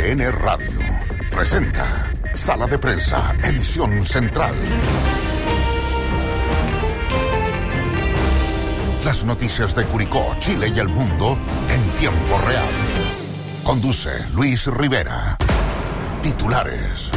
VLN Radio presenta Sala de Prensa, edición central. Las noticias de Curicó, Chile y el mundo en tiempo real. Conduce Luis Rivera. Titulares.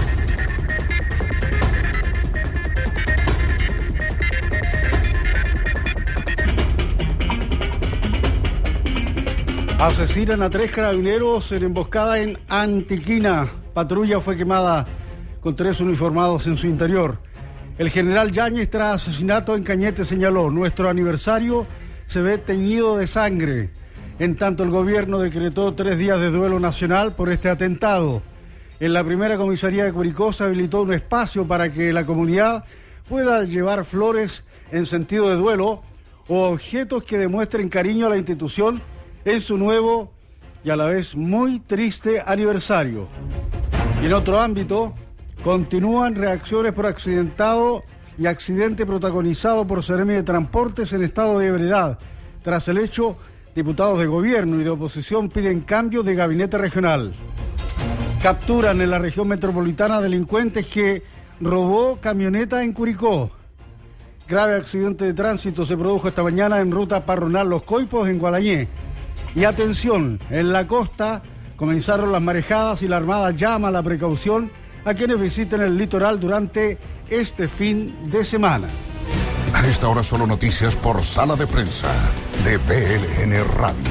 Asesinan a 3 carabineros en emboscada en Antiquina. Patrulla fue quemada con 3 uniformados en su interior. El general Yáñez, tras asesinato en Cañete, señaló: nuestro aniversario se ve teñido de sangre. En tanto, el gobierno decretó 3 días de duelo nacional por este atentado. En la primera comisaría de Curicó se habilitó un espacio para que la comunidad pueda llevar flores en sentido de duelo o objetos que demuestren cariño a la institución en su nuevo y a la vez muy triste aniversario. Y en otro ámbito, continúan reacciones por accidentado y accidente protagonizado por Seremi de Transportes en estado de ebriedad. Tras el hecho, diputados de gobierno y de oposición piden cambio de gabinete regional. Capturan en la región metropolitana delincuentes que robó camioneta en Curicó. Grave accidente de tránsito se produjo esta mañana en ruta Parronal Los Coipos en Gualañé. Y atención, en la costa comenzaron las marejadas y la Armada llama a la precaución a quienes visiten el litoral durante este fin de semana. A esta hora solo noticias por Sala de Prensa de VLN Radio.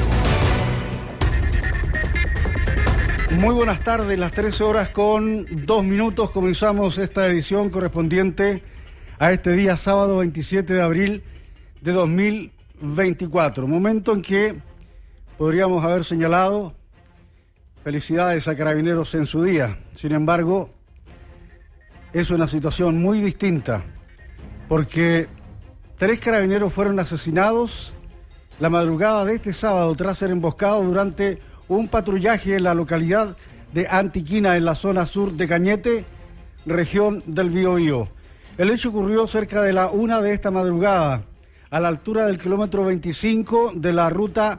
Muy buenas tardes, las 13 horas con 2 minutos. Comenzamos esta edición correspondiente a este día sábado 27 de abril de 2024. Momento en que podríamos haber señalado felicidades a Carabineros en su día. Sin embargo, es una situación muy distinta, porque 3 carabineros fueron asesinados la madrugada de este sábado tras ser emboscados durante un patrullaje en la localidad de Antiquina, en la zona sur de Cañete, región del Biobío. El hecho ocurrió cerca de la 1 de esta madrugada, a la altura del kilómetro 25 de la ruta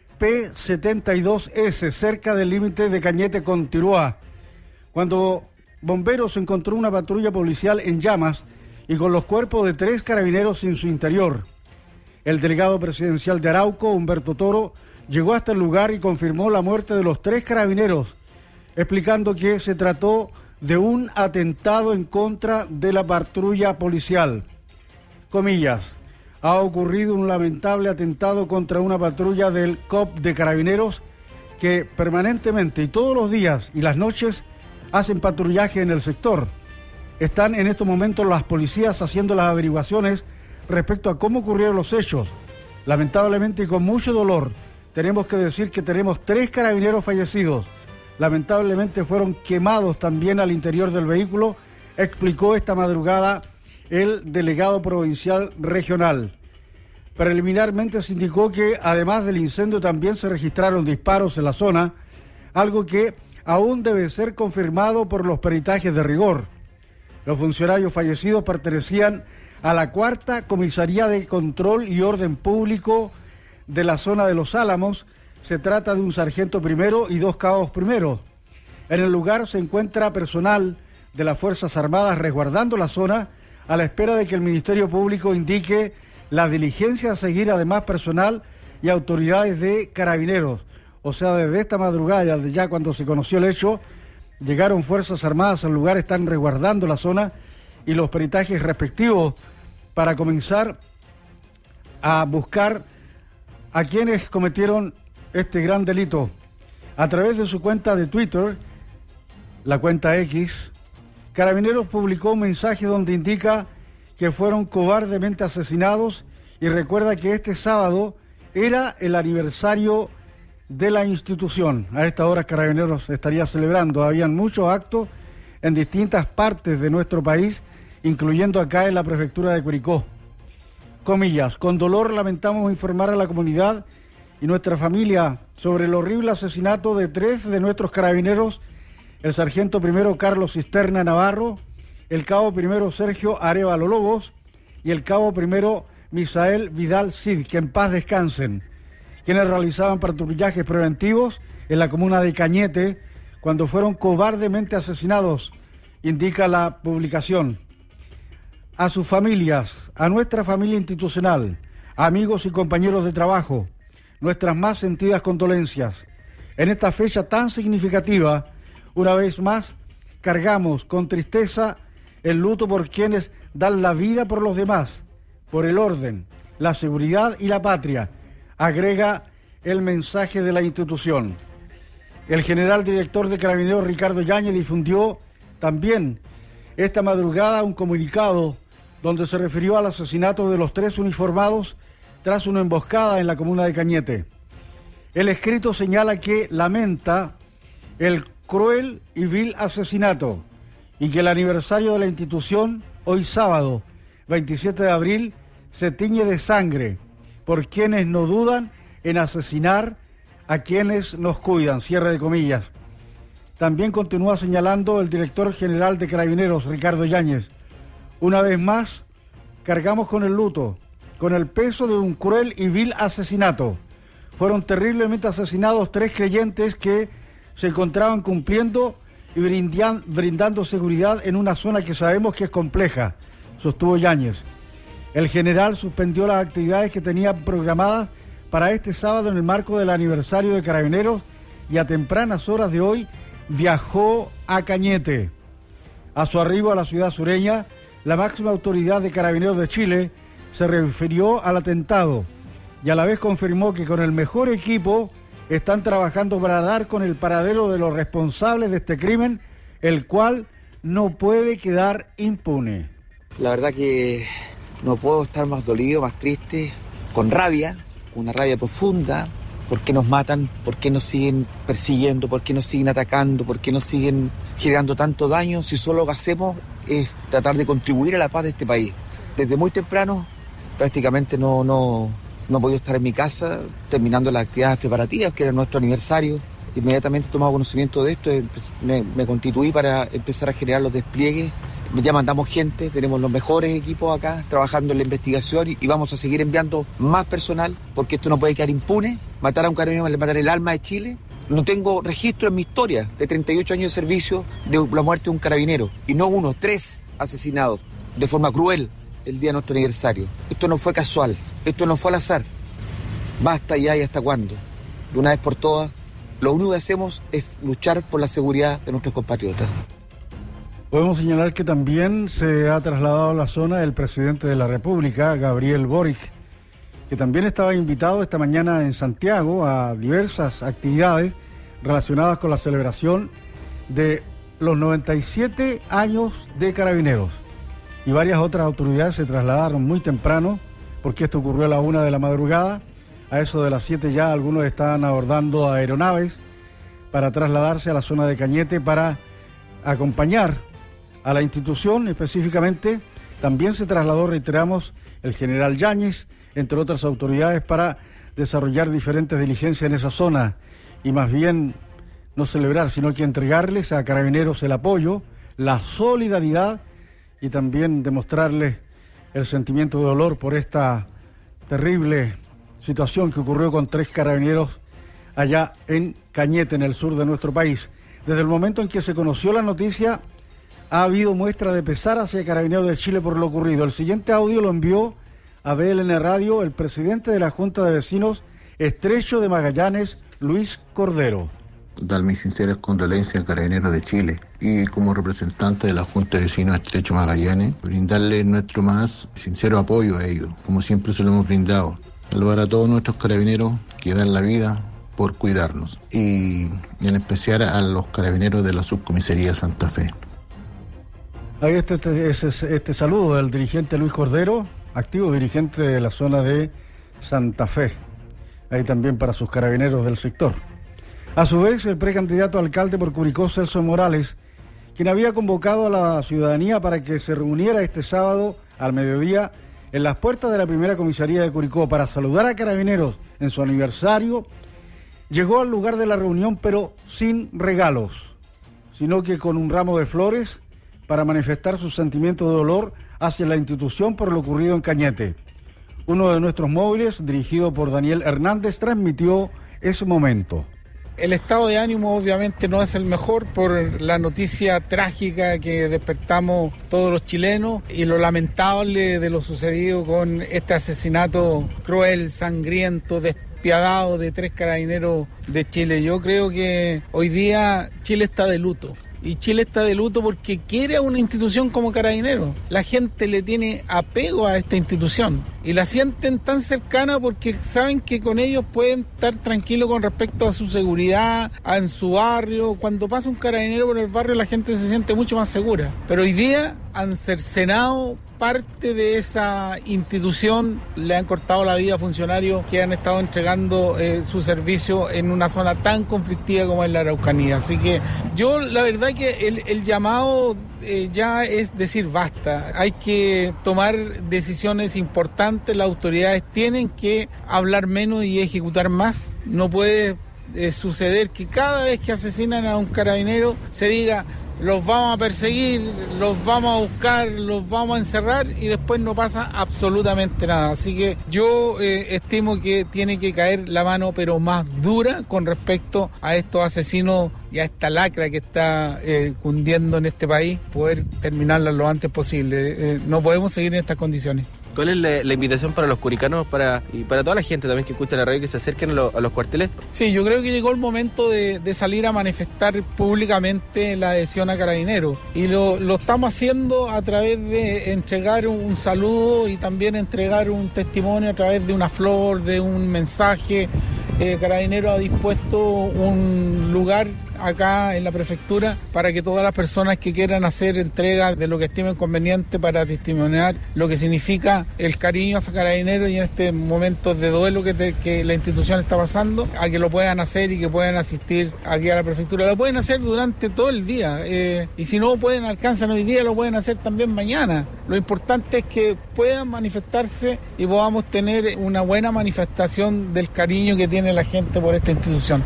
P72S, cerca del límite de Cañete con Tiruá, cuando bomberos encontró una patrulla policial en llamas y con los cuerpos de 3 carabineros en su interior. El delegado presidencial de Arauco, Humberto Toro, llegó hasta el lugar y confirmó la muerte de los 3 carabineros, explicando que se trató de un atentado en contra de la patrulla policial. Comillas: ha ocurrido un lamentable atentado contra una patrulla del COP de Carabineros que permanentemente y todos los días y las noches hacen patrullaje en el sector. Están en estos momentos las policías haciendo las averiguaciones respecto a cómo ocurrieron los hechos. Lamentablemente y con mucho dolor, tenemos que decir que tenemos 3 carabineros fallecidos. Lamentablemente fueron quemados también al interior del vehículo, explicó esta madrugada el delegado provincial regional. Preliminarmente se indicó que además del incendio también se registraron disparos en la zona, algo que aún debe ser confirmado por los peritajes de rigor. Los funcionarios fallecidos pertenecían a la 4ª Comisaría de Control y Orden Público de la zona de Los Álamos. Se trata de un sargento primero y 2 cabos primeros. En el lugar se encuentra personal de las Fuerzas Armadas resguardando la zona, a la espera de que el Ministerio Público indique la diligencia a seguir, además personal y autoridades de Carabineros. O sea, desde esta madrugada, ya cuando se conoció el hecho, llegaron Fuerzas Armadas al lugar, están resguardando la zona y los peritajes respectivos para comenzar a buscar a quienes cometieron este gran delito. A través de su cuenta de Twitter, la cuenta X, Carabineros publicó un mensaje donde indica que fueron cobardemente asesinados y recuerda que este sábado era el aniversario de la institución. A esta hora Carabineros estaría celebrando. Habían muchos actos en distintas partes de nuestro país, incluyendo acá en la prefectura de Curicó. Comillas: con dolor lamentamos informar a la comunidad y nuestra familia sobre el horrible asesinato de 3 de nuestros carabineros, el sargento primero Carlos Cisterna Navarro, el cabo primero Sergio Arévalo Lobos y el cabo primero Misael Vidal Cid, que en paz descansen, quienes realizaban patrullajes preventivos en la comuna de Cañete cuando fueron cobardemente asesinados, indica la publicación. A sus familias, a nuestra familia institucional, amigos y compañeros de trabajo, nuestras más sentidas condolencias. En esta fecha tan significativa, una vez más, cargamos con tristeza el luto por quienes dan la vida por los demás, por el orden, la seguridad y la patria, agrega el mensaje de la institución. El general director de Carabineros, Ricardo Yáñez, difundió también esta madrugada un comunicado donde se refirió al asesinato de los 3 uniformados tras una emboscada en la comuna de Cañete. El escrito señala que lamenta el cruel y vil asesinato y que el aniversario de la institución, hoy sábado 27 de abril, se tiñe de sangre por quienes no dudan en asesinar a quienes nos cuidan, cierre de comillas. También continúa señalando el director general de Carabineros, Ricardo Yáñez. Una vez más, cargamos con el luto, con el peso de un cruel y vil asesinato. Fueron terriblemente asesinados 3 creyentes que se encontraban cumpliendo y brindando seguridad en una zona que sabemos que es compleja, sostuvo Yáñez. El general suspendió las actividades que tenía programadas para este sábado en el marco del aniversario de Carabineros y a tempranas horas de hoy viajó a Cañete. A su arribo a la ciudad sureña, la máxima autoridad de Carabineros de Chile se refirió al atentado y a la vez confirmó que con el mejor equipo están trabajando para dar con el paradero de los responsables de este crimen, el cual no puede quedar impune. La verdad que no puedo estar más dolido, más triste, con rabia, una rabia profunda. ¿Por qué nos matan? ¿Por qué nos siguen persiguiendo? ¿Por qué nos siguen atacando? ¿Por qué nos siguen generando tanto daño si solo lo que hacemos es tratar de contribuir a la paz de este país? Desde muy temprano prácticamente no he podido estar en mi casa terminando las actividades preparativas, que era nuestro aniversario. Inmediatamente he tomado conocimiento de esto, me constituí para empezar a generar los despliegues. Ya mandamos gente, tenemos los mejores equipos acá trabajando en la investigación y vamos a seguir enviando más personal porque esto no puede quedar impune. Matar a un carabinero es matar el alma de Chile. No tengo registro en mi historia de 38 años de servicio de la muerte de un carabinero. Y no 1, 3 asesinados de forma cruel el día de nuestro aniversario. Esto no fue casual, esto no fue al azar. Basta ya y hasta cuándo. De una vez por todas, lo único que hacemos es luchar por la seguridad de nuestros compatriotas. Podemos señalar que también se ha trasladado a la zona el presidente de la República, Gabriel Boric, que también estaba invitado esta mañana en Santiago a diversas actividades relacionadas con la celebración de los 97 años de Carabineros. Y varias otras autoridades se trasladaron muy temprano, porque esto ocurrió a la 1 de la madrugada. A eso de las 7 ya algunos estaban abordando aeronaves para trasladarse a la zona de Cañete para acompañar a la institución. Específicamente también se trasladó, reiteramos, el general Yáñez, entre otras autoridades, para desarrollar diferentes diligencias en esa zona y más bien no celebrar, sino que entregarles a Carabineros el apoyo, la solidaridad y también demostrarles el sentimiento de dolor por esta terrible situación que ocurrió con 3 carabineros allá en Cañete, en el sur de nuestro país. Desde el momento en que se conoció la noticia, ha habido muestra de pesar hacia Carabineros de Chile por lo ocurrido. El siguiente audio lo envió a BLN Radio el presidente de la Junta de Vecinos Estrecho de Magallanes, Luis Cordero. Dar mis sinceras condolencias a Carabineros de Chile y como representante de la Junta de Vecinos Estrecho Magallanes, brindarle nuestro más sincero apoyo a ellos, como siempre se lo hemos brindado. Saludar a todos nuestros carabineros que dan la vida por cuidarnos y en especial a los carabineros de la Subcomisaría Santa Fe. Ahí está este saludo del dirigente Luis Cordero, activo dirigente de la zona de Santa Fe. Ahí también para sus carabineros del sector. A su vez, el precandidato a alcalde por Curicó, Celso Morales, quien había convocado a la ciudadanía para que se reuniera este sábado al mediodía en las puertas de la primera comisaría de Curicó para saludar a Carabineros en su aniversario, llegó al lugar de la reunión pero sin regalos, sino que con un ramo de flores para manifestar su sentimiento de dolor hacia la institución por lo ocurrido en Cañete. Uno de nuestros móviles, dirigido por Daniel Hernández, transmitió ese momento. El estado de ánimo obviamente no es el mejor por la noticia trágica que despertamos todos los chilenos y lo lamentable de lo sucedido con este asesinato cruel, sangriento, despiadado de 3 carabineros de Chile. Yo creo que hoy día Chile está de luto. Y Chile está de luto porque quiere a una institución como Carabineros. La gente le tiene apego a esta institución y la sienten tan cercana porque saben que con ellos pueden estar tranquilos con respecto a su seguridad, en su barrio. Cuando pasa un carabinero por el barrio la gente se siente mucho más segura. Pero hoy día han cercenado parte de esa institución, le han cortado la vida a funcionarios que han estado entregando su servicio en una zona tan conflictiva como es la Araucanía. Así que yo la verdad que el llamado ya es decir basta, hay que tomar decisiones importantes, las autoridades tienen que hablar menos y ejecutar más. No puede suceder que cada vez que asesinan a un carabinero se diga los vamos a perseguir, los vamos a buscar, los vamos a encerrar y después no pasa absolutamente nada. Así que yo estimo que tiene que caer la mano pero más dura con respecto a estos asesinos y a esta lacra que está cundiendo en este país, poder terminarla lo antes posible. No podemos seguir en estas condiciones. ¿Cuál es la invitación para los curicanos y para toda la gente también que escucha la radio que se acerquen a los cuarteles? Sí, yo creo que llegó el momento de salir a manifestar públicamente la adhesión a Carabineros y lo estamos haciendo a través de entregar un saludo y también entregar un testimonio a través de una flor, de un mensaje. Carabineros ha dispuesto un lugar acá en la prefectura para que todas las personas que quieran hacer entrega de lo que estimen conveniente para testimoniar lo que significa el cariño a Carabineros y en este momento de duelo que la institución está pasando, a que lo puedan hacer y que puedan asistir aquí a la prefectura. Lo pueden hacer durante todo el día y si no pueden, alcanzan hoy día, lo pueden hacer también mañana. Lo importante es que puedan manifestarse y podamos tener una buena manifestación del cariño que tiene la gente por esta institución.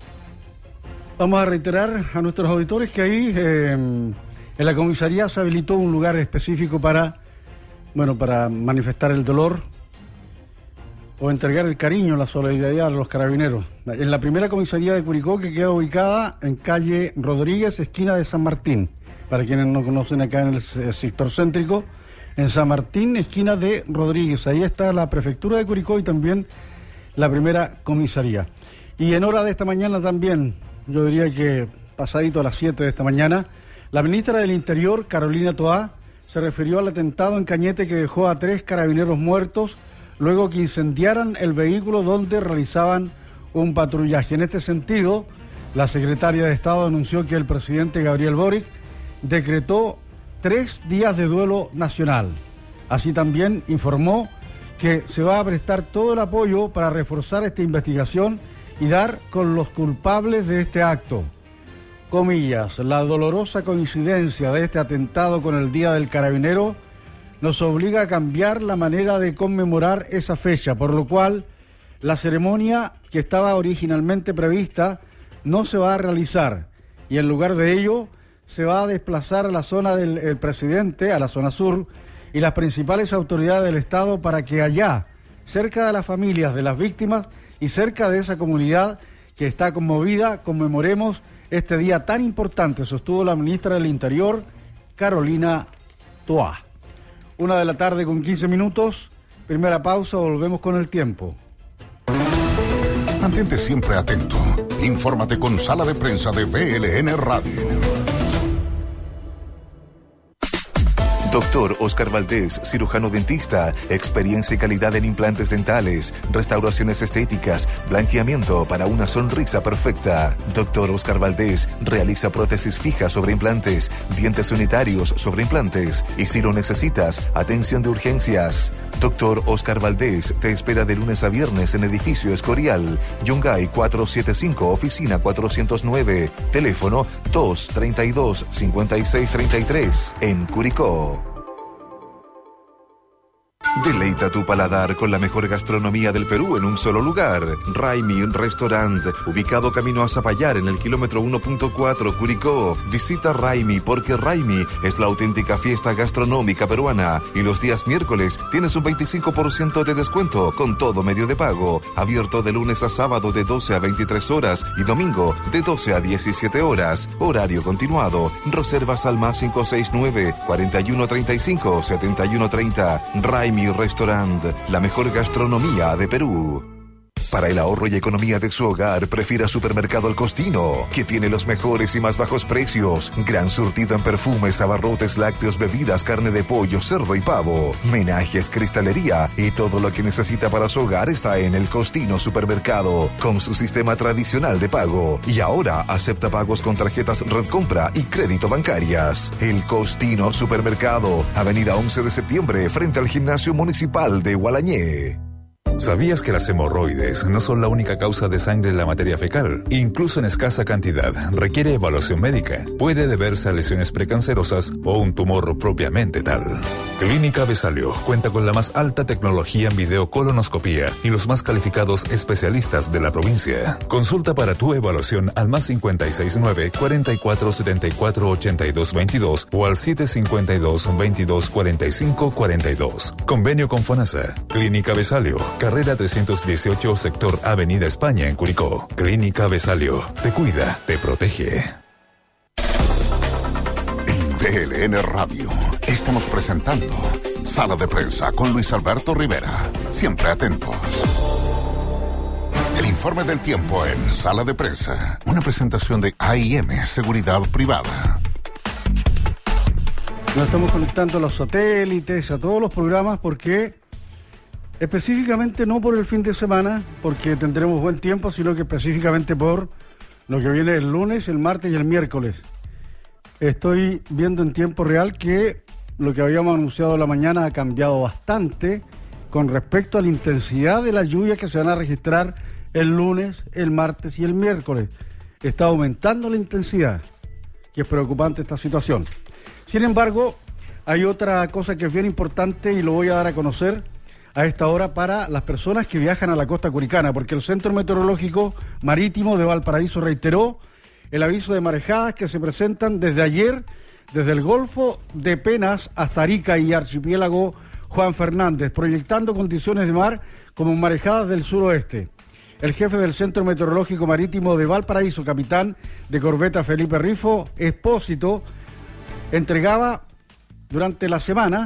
Vamos a reiterar a nuestros auditores que ahí en la comisaría se habilitó un lugar específico para manifestar el dolor o entregar el cariño, la solidaridad a los carabineros. En la primera comisaría de Curicó, que queda ubicada en calle Rodríguez, esquina de San Martín. Para quienes no conocen, acá en el sector céntrico, en San Martín, esquina de Rodríguez. Ahí está la prefectura de Curicó y también la primera comisaría. Y en hora de esta mañana también, yo diría que pasadito a las 7 de esta mañana, la ministra del Interior, Carolina Toá, se refirió al atentado en Cañete que dejó a 3 carabineros muertos luego que incendiaran el vehículo donde realizaban un patrullaje. En este sentido, la secretaria de Estado anunció que el presidente Gabriel Boric decretó 3 días de duelo nacional. Así también informó que se va a prestar todo el apoyo para reforzar esta investigación y dar con los culpables de este acto. Comillas, la dolorosa coincidencia de este atentado con el Día del Carabinero nos obliga a cambiar la manera de conmemorar esa fecha, por lo cual la ceremonia que estaba originalmente prevista no se va a realizar y en lugar de ello se va a desplazar a la zona del presidente, a la zona sur, y las principales autoridades del Estado para que allá, cerca de las familias de las víctimas y cerca de esa comunidad que está conmovida, conmemoremos este día tan importante, sostuvo la ministra del Interior, Carolina Toá. 1:15 p.m, primera pausa, volvemos con el tiempo. Mantente siempre atento. Infórmate con Sala de Prensa de VLN Radio. Doctor Oscar Valdés, cirujano dentista, experiencia y calidad en implantes dentales, restauraciones estéticas, blanqueamiento para una sonrisa perfecta. Doctor Oscar Valdés realiza prótesis fijas sobre implantes, dientes unitarios sobre implantes y si lo necesitas, atención de urgencias. Doctor Oscar Valdés te espera de lunes a viernes en Edificio Escorial, Yungay 475, oficina 409, teléfono 232-5633, en Curicó. Deleita tu paladar con la mejor gastronomía del Perú en un solo lugar. Raimi Restaurant, ubicado camino a Zapallar en el kilómetro 1.4 Curicó. Visita Raimi porque Raimi es la auténtica fiesta gastronómica peruana. Y los días miércoles tienes un 25% de descuento con todo medio de pago. Abierto de lunes a sábado de 12 a 23 horas y domingo de 12 a 17 horas. Horario continuado. Reservas al más 569 4135 7130. Raimi Restaurant, la mejor gastronomía de Perú. Para el ahorro y economía de su hogar, prefiera Supermercado El Costino, que tiene los mejores y más bajos precios. Gran surtido en perfumes, abarrotes, lácteos, bebidas, carne de pollo, cerdo y pavo, menajes, cristalería y todo lo que necesita para su hogar está en El Costino Supermercado, con su sistema tradicional de pago. Y ahora acepta pagos con tarjetas Red Compra y crédito bancarias. El Costino Supermercado, Avenida 11 de Septiembre, frente al Gimnasio Municipal de Gualañé. ¿Sabías que las hemorroides no son la única causa de sangre en la materia fecal? Incluso en escasa cantidad, requiere evaluación médica. Puede deberse a lesiones precancerosas o un tumor propiamente tal. Clínica Besalio cuenta con la más alta tecnología en videocolonoscopía y los más calificados especialistas de la provincia. Consulta para tu evaluación al más 569 44 74 82 22 o al 752 22 45 42. Convenio con FONASA. Clínica Besalio, carrera 318, sector Avenida España en Curicó. Clínica Besalio, te cuida, te protege. En VLN Radio estamos presentando Sala de Prensa con Luis Alberto Rivera. Siempre atentos. El informe del tiempo en Sala de Prensa. Una presentación de AIM Seguridad Privada. Nos estamos conectando a los satélites, a todos los programas, porque específicamente no por el fin de semana, porque tendremos buen tiempo, sino que específicamente por lo que viene el lunes, el martes y el miércoles. Estoy viendo en tiempo real que lo que habíamos anunciado en la mañana ha cambiado bastante con respecto a la intensidad de las lluvias que se van a registrar el lunes, el martes y el miércoles. Está aumentando la intensidad, que es preocupante esta situación. Sin embargo, hay otra cosa que es bien importante y lo voy a dar a conocer a esta hora para las personas que viajan a la costa curicana, porque el Centro Meteorológico Marítimo de Valparaíso reiteró el aviso de marejadas que se presentan desde ayer, desde el Golfo de Penas hasta Arica y Archipiélago Juan Fernández, proyectando condiciones de mar como marejadas del suroeste. El jefe del Centro Meteorológico Marítimo de Valparaíso, capitán de corbeta Felipe Rifo Expósito, entregaba durante la semana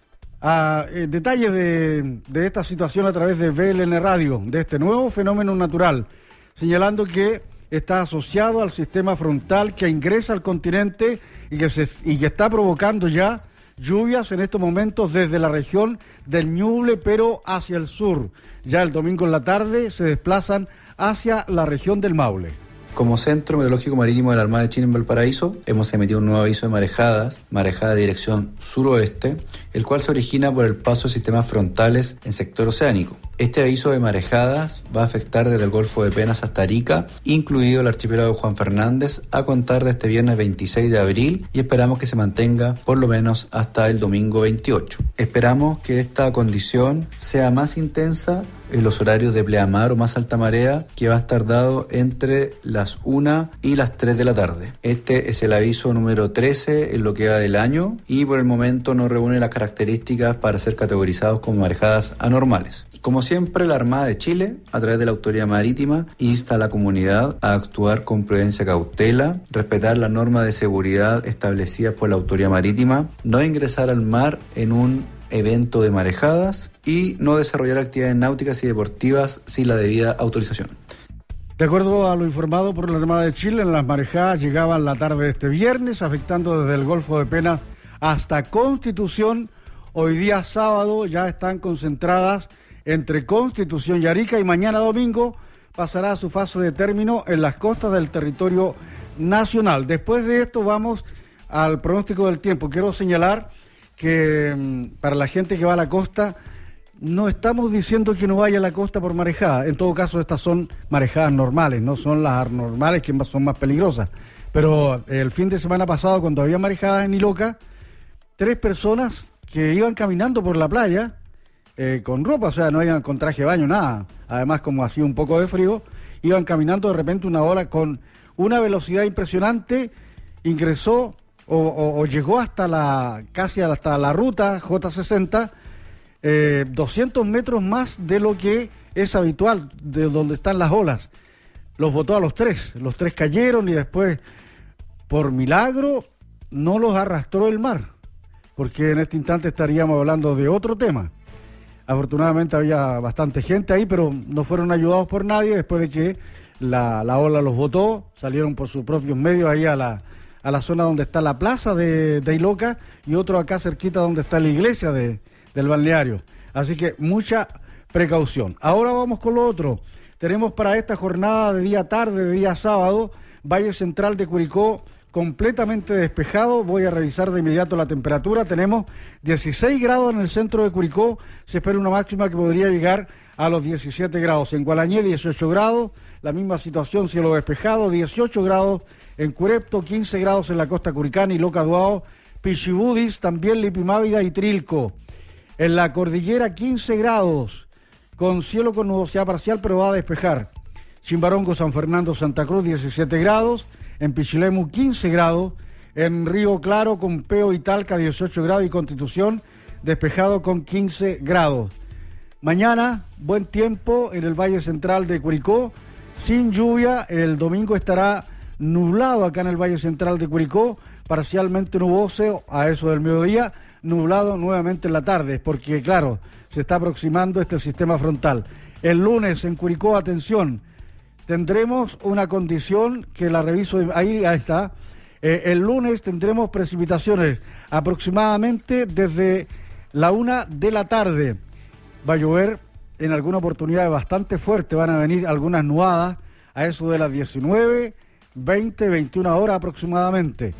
detalles de esta situación a través de VLN Radio, de este nuevo fenómeno natural, señalando que está asociado al sistema frontal que ingresa al continente y que está provocando ya lluvias en estos momentos desde la región del Ñuble, pero hacia el sur. Ya el domingo en la tarde se desplazan hacia la región del Maule. Como Centro Meteorológico Marítimo de la Armada de Chile en Valparaíso, hemos emitido un nuevo aviso de marejadas, marejada de dirección suroeste, el cual se origina por el paso de sistemas frontales en sector oceánico. Este aviso de marejadas va a afectar desde el Golfo de Penas hasta Arica, incluido el archipiélago de Juan Fernández, a contar de este viernes 26 de abril y esperamos que se mantenga por lo menos hasta el domingo 28. Esperamos que esta condición sea más intensa en los horarios de pleamar o más alta marea, que va a estar dado entre las 1 y las 3 de la tarde. Este es el aviso número 13 en lo que va del año y por el momento no reúne las características para ser categorizados como marejadas anormales. Como siempre, la Armada de Chile, a través de la Autoridad Marítima, insta a la comunidad a actuar con prudencia y cautela, respetar las normas de seguridad establecidas por la Autoridad Marítima, no ingresar al mar en un evento de marejadas y no desarrollar actividades náuticas y deportivas sin la debida autorización. De acuerdo a lo informado por la Armada de Chile, las marejadas llegaban la tarde de este viernes, afectando desde el Golfo de Penas hasta Constitución. Hoy día sábado ya están concentradas entre Constitución y Arica y mañana domingo pasará a su fase de término en las costas del territorio nacional. Después de esto vamos al pronóstico del tiempo. Quiero señalar que para la gente que va a la costa, no estamos diciendo que no vaya a la costa por marejada. En todo caso, estas son marejadas normales, no son las anormales que son más peligrosas. Pero el fin de semana pasado, cuando había marejadas en Iloca, 3 personas que iban caminando por la playa con ropa, o sea, no iban con traje de baño, nada. Además, como hacía un poco de frío, iban caminando de repente una hora con una velocidad impresionante, ingresó o llegó casi hasta la ruta J60, 200 metros más de lo que es habitual, de donde están las olas. Los botó a los tres cayeron y después, por milagro, no los arrastró el mar, porque en este instante estaríamos hablando de otro tema. Afortunadamente había bastante gente ahí, pero no fueron ayudados por nadie después de que la ola los botó, salieron por sus propios medios ahí a la zona donde está la plaza de Iloca y otro acá cerquita donde está la iglesia del balneario. Así que mucha precaución. Ahora vamos con lo otro. Tenemos para esta jornada de día tarde, de día sábado, Valle Central de Curicó completamente despejado. Voy a revisar de inmediato la temperatura. Tenemos 16 grados en el centro de Curicó. Se espera una máxima que podría llegar a los 17 grados. En Gualañé, 18 grados. La misma situación, cielo despejado, 18 grados en Curepto, 15 grados en la costa curicana y Loca Duao, Pichibudis, también Lipimávida y Trilco. En la cordillera, 15 grados, con cielo con nubosidad parcial, pero va a despejar. Chimbarongo, San Fernando, Santa Cruz, 17 grados. En Pichilemu, 15 grados. En Río Claro, Compeo y Talca, 18 grados. Y Constitución, despejado con 15 grados. Mañana, buen tiempo en el Valle Central de Curicó, sin lluvia. El domingo estará nublado acá en el Valle Central de Curicó, parcialmente nuboso a eso del mediodía, nublado nuevamente en la tarde, porque claro, se está aproximando este sistema frontal. El lunes en Curicó, atención, tendremos una condición que la reviso, ahí está. El lunes tendremos precipitaciones aproximadamente desde la 1 de la tarde. Va a llover en alguna oportunidad bastante fuerte, van a venir algunas nuadas a eso de las 19, 20, 21 horas aproximadamente.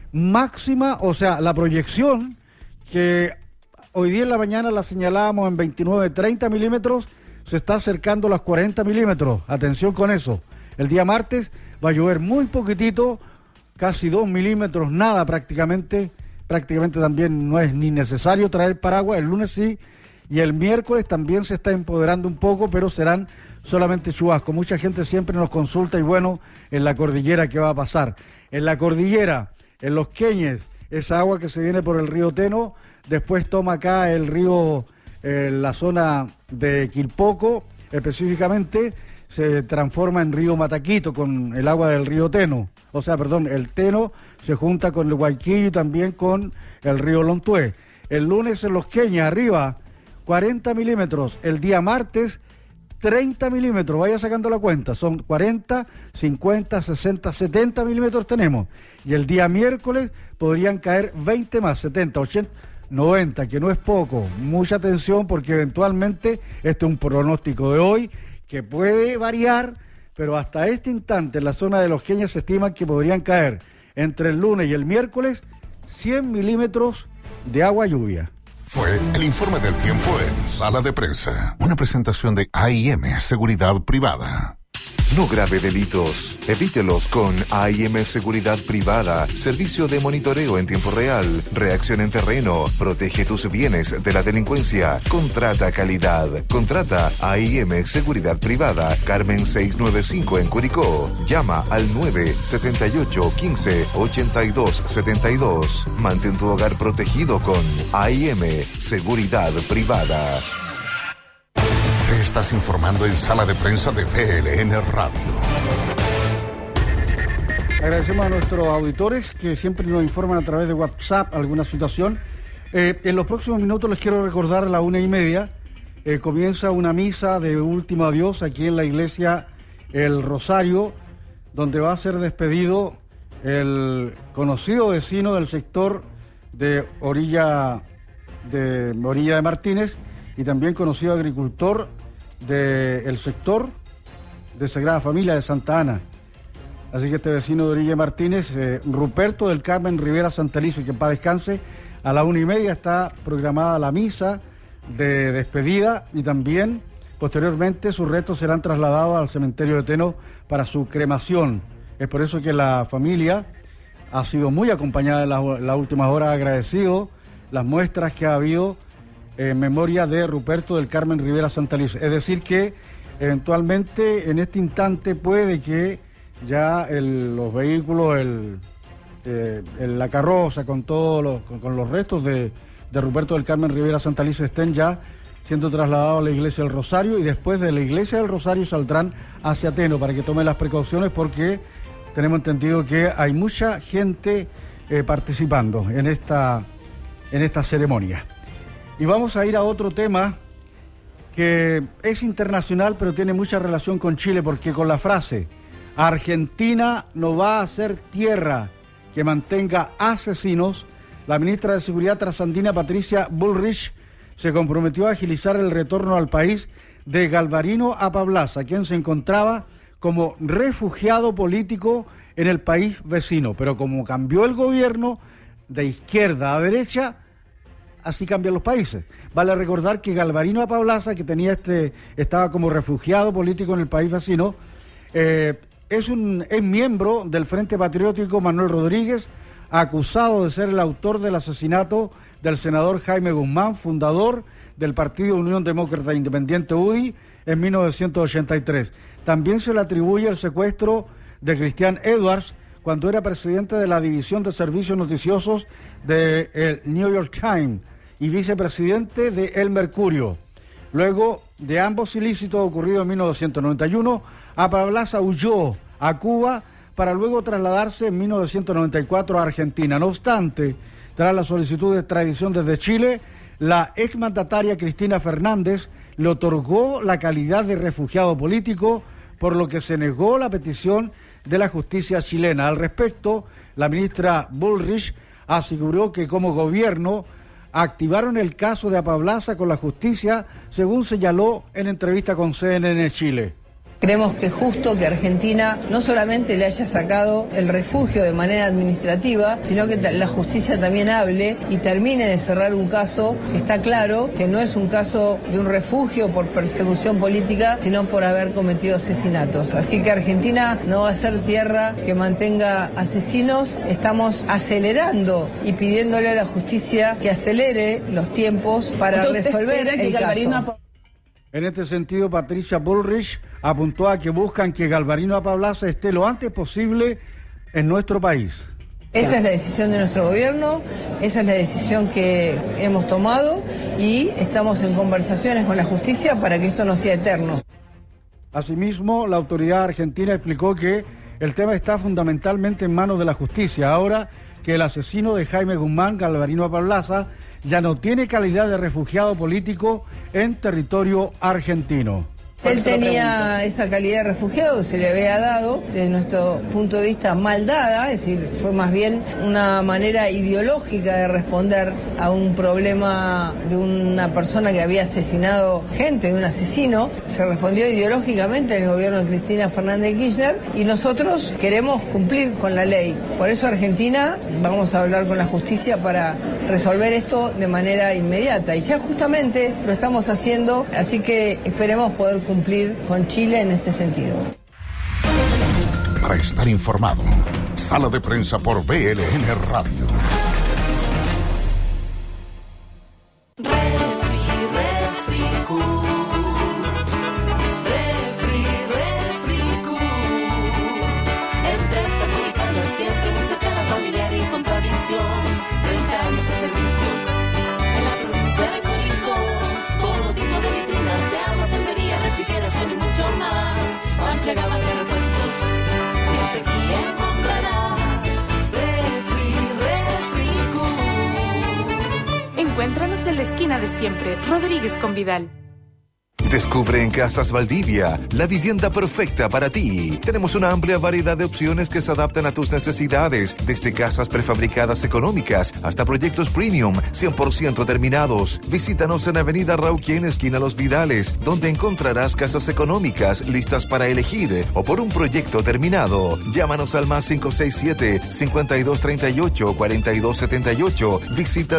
Máxima, o sea, la proyección que hoy día en la mañana la señalábamos en 29, 30 milímetros, se está acercando a las 40 milímetros. Atención con eso. El día martes va a llover muy poquitito, casi 2 milímetros, nada prácticamente también no es ni necesario traer paraguas. El lunes sí, y el miércoles también se está empoderando un poco, pero serán solamente chubascos. Mucha gente siempre nos consulta y bueno, en la cordillera, ¿qué va a pasar? En la cordillera, en Los Queñes, esa agua que se viene por el río Teno, después toma acá el río, la zona de Quilpoco, específicamente, se transforma en río Mataquito con el agua del río Teno. O sea, perdón, el Teno se junta con el Guayquillo y también con el río Lontué. El lunes en Los Queñes, arriba, 40 milímetros. El día martes, 30 milímetros. Vaya sacando la cuenta. Son 40, 50, 60, 70 milímetros tenemos. Y el día miércoles podrían caer 20 más, 70, 80, 90, que no es poco. Mucha atención porque eventualmente este es un pronóstico de hoy que puede variar, pero hasta este instante en la zona de Los Queñes se estima que podrían caer entre el lunes y el miércoles 100 milímetros de agua lluvia. Fue el informe del tiempo en Sala de Prensa. Una presentación de AIM Seguridad Privada. No grave delitos. Evítelos con AIM Seguridad Privada. Servicio de monitoreo en tiempo real. Reacción en terreno. Protege tus bienes de la delincuencia. Contrata calidad. Contrata AIM Seguridad Privada. Carmen 695 en Curicó. Llama al 978 15 82 72. Mantén tu hogar protegido con AIM Seguridad Privada. Te estás informando en Sala de Prensa de VLN Radio. Agradecemos a nuestros auditores que siempre nos informan a través de WhatsApp alguna situación. En los próximos minutos les quiero recordar a la 1:30. Comienza una misa de último adiós aquí en la iglesia El Rosario, donde va a ser despedido el conocido vecino del sector de Orilla de Martínez y también conocido agricultor del sector de Sagrada Familia de Santa Ana. Así que este vecino de Orilla Martínez, Ruperto del Carmen Rivera Santelice, que en paz descanse, a la 1:30 está programada la misa de despedida y también posteriormente sus restos serán trasladados al cementerio de Teno para su cremación. Es por eso que la familia ha sido muy acompañada en las últimas horas, agradecido las muestras que ha habido en memoria de Ruperto del Carmen Rivera Santelices. Es decir que eventualmente en este instante puede que ya los vehículos, la carroza con todos con los restos de Ruperto del Carmen Rivera Santelices estén ya siendo trasladados a la Iglesia del Rosario, y después de la Iglesia del Rosario saldrán hacia Teno para que tomen las precauciones, porque tenemos entendido que hay mucha gente participando en esta ceremonia. Y vamos a ir a otro tema que es internacional, pero tiene mucha relación con Chile, porque con la frase "Argentina no va a ser tierra que mantenga asesinos", la ministra de Seguridad trasandina Patricia Bullrich se comprometió a agilizar el retorno al país de Galvarino Apablaza, quien se encontraba como refugiado político en el país vecino. Pero como cambió el gobierno de izquierda a derecha, así cambian los países. Vale recordar que Galvarino Apablaza, que estaba como refugiado político en el país vecino, es miembro del Frente Patriótico Manuel Rodríguez, acusado de ser el autor del asesinato del senador Jaime Guzmán, fundador del Partido Unión Demócrata Independiente UDI, en 1983. También se le atribuye el secuestro de Christian Edwards cuando era presidente de la División de Servicios Noticiosos del New York Times y vicepresidente de El Mercurio. Luego de ambos ilícitos ocurridos en 1991, Apablaza huyó a Cuba para luego trasladarse en 1994 a Argentina. No obstante, tras la solicitud de extradición desde Chile, la exmandataria Cristina Fernández le otorgó la calidad de refugiado político, por lo que se negó la petición de la justicia chilena. Al respecto, la ministra Bullrich aseguró que como gobierno activaron el caso de Apablaza con la justicia, según señaló en entrevista con CNN Chile. Creemos que es justo que Argentina no solamente le haya sacado el refugio de manera administrativa, sino que la justicia también hable y termine de cerrar un caso. Está claro que no es un caso de un refugio por persecución política, sino por haber cometido asesinatos. Así que Argentina no va a ser tierra que mantenga asesinos. Estamos acelerando y pidiéndole a la justicia que acelere los tiempos para resolver el caso. En este sentido, Patricia Bullrich apuntó a que buscan que Galvarino Apablaza esté lo antes posible en nuestro país. Esa es la decisión de nuestro gobierno, esa es la decisión que hemos tomado y estamos en conversaciones con la justicia para que esto no sea eterno. Asimismo, la autoridad argentina explicó que el tema está fundamentalmente en manos de la justicia, ahora que el asesino de Jaime Guzmán, Galvarino Apablaza, ya no tiene calidad de refugiado político en territorio argentino. Él tenía esa calidad de refugiado, se le había dado, desde nuestro punto de vista, mal dada, es decir, fue más bien una manera ideológica de responder a un problema de una persona que había asesinado gente, de un asesino. Se respondió ideológicamente en el gobierno de Cristina Fernández de Kirchner y nosotros queremos cumplir con la ley. Por eso Argentina, vamos a hablar con la justicia para resolver esto de manera inmediata y ya justamente lo estamos haciendo, así que esperemos poder cumplir con Chile en este sentido. Para estar informado, Sala de Prensa por BLN Radio. Empresa mexicana siempre muy cercana, familiar y con tradición. 30 años de servicio en la provincia de Curicó. Todo tipo de vitrinas de almacenería, refrigeración y mucho más. Amplia gama de repuestos, siempre aquí encontrarás. Refrico. Encuéntranos en la esquina de siempre, Rodríguez con Vidal. Descubre en Casas Valdivia la vivienda perfecta para ti. Tenemos una amplia variedad de opciones que se adaptan a tus necesidades, desde casas prefabricadas económicas hasta proyectos premium 100% terminados. Visítanos en Avenida Rauquien, esquina Los Vidales, donde encontrarás casas económicas listas para elegir o por un proyecto terminado. Llámanos al más 567-5238-4278. Visita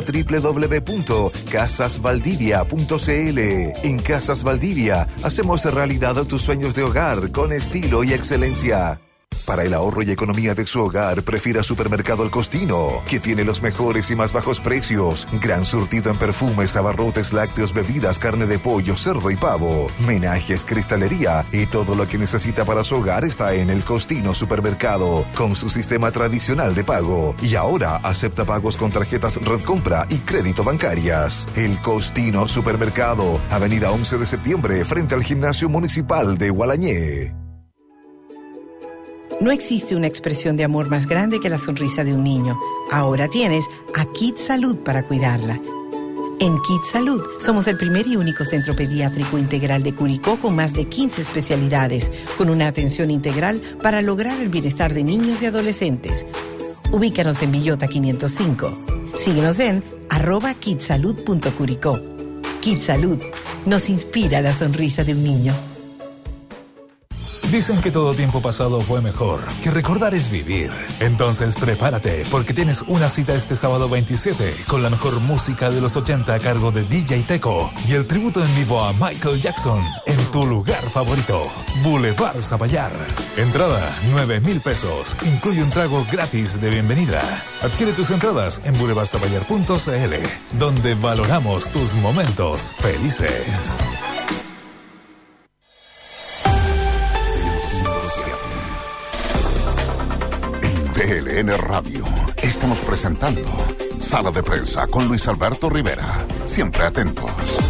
www.casasvaldivia.cl. En Casas Valdivia hacemos realidad tus sueños de hogar con estilo y excelencia. Para el ahorro y economía de su hogar, prefiera Supermercado El Costino, que tiene los mejores y más bajos precios. Gran surtido en perfumes, abarrotes, lácteos, bebidas, carne de pollo, cerdo y pavo, menajes, cristalería y todo lo que necesita para su hogar está en El Costino Supermercado, con su sistema tradicional de pago. Y ahora acepta pagos con tarjetas Red Compra y crédito bancarias. El Costino Supermercado, Avenida 11 de septiembre, frente al Gimnasio Municipal de Gualañé. No existe una expresión de amor más grande que la sonrisa de un niño. Ahora tienes a Kids Salud para cuidarla. En Kids Salud somos el primer y único centro pediátrico integral de Curicó con más de 15 especialidades, con una atención integral para lograr el bienestar de niños y adolescentes. Ubícanos en Villota 505. Síguenos en @kidsalud.curicó. Kids Salud nos inspira la sonrisa de un niño. Dicen que todo tiempo pasado fue mejor, que recordar es vivir. Entonces prepárate, porque tienes una cita este sábado 27 con la mejor música de los 80 a cargo de DJ Teco y el tributo en vivo a Michael Jackson en tu lugar favorito, Boulevard Zapallar. Entrada, 9,000 pesos. Incluye un trago gratis de bienvenida. Adquiere tus entradas en boulevardzapallar.cl, donde valoramos tus momentos felices. BLN Radio. Estamos presentando Sala de Prensa con Luis Alberto Rivera. Siempre atentos.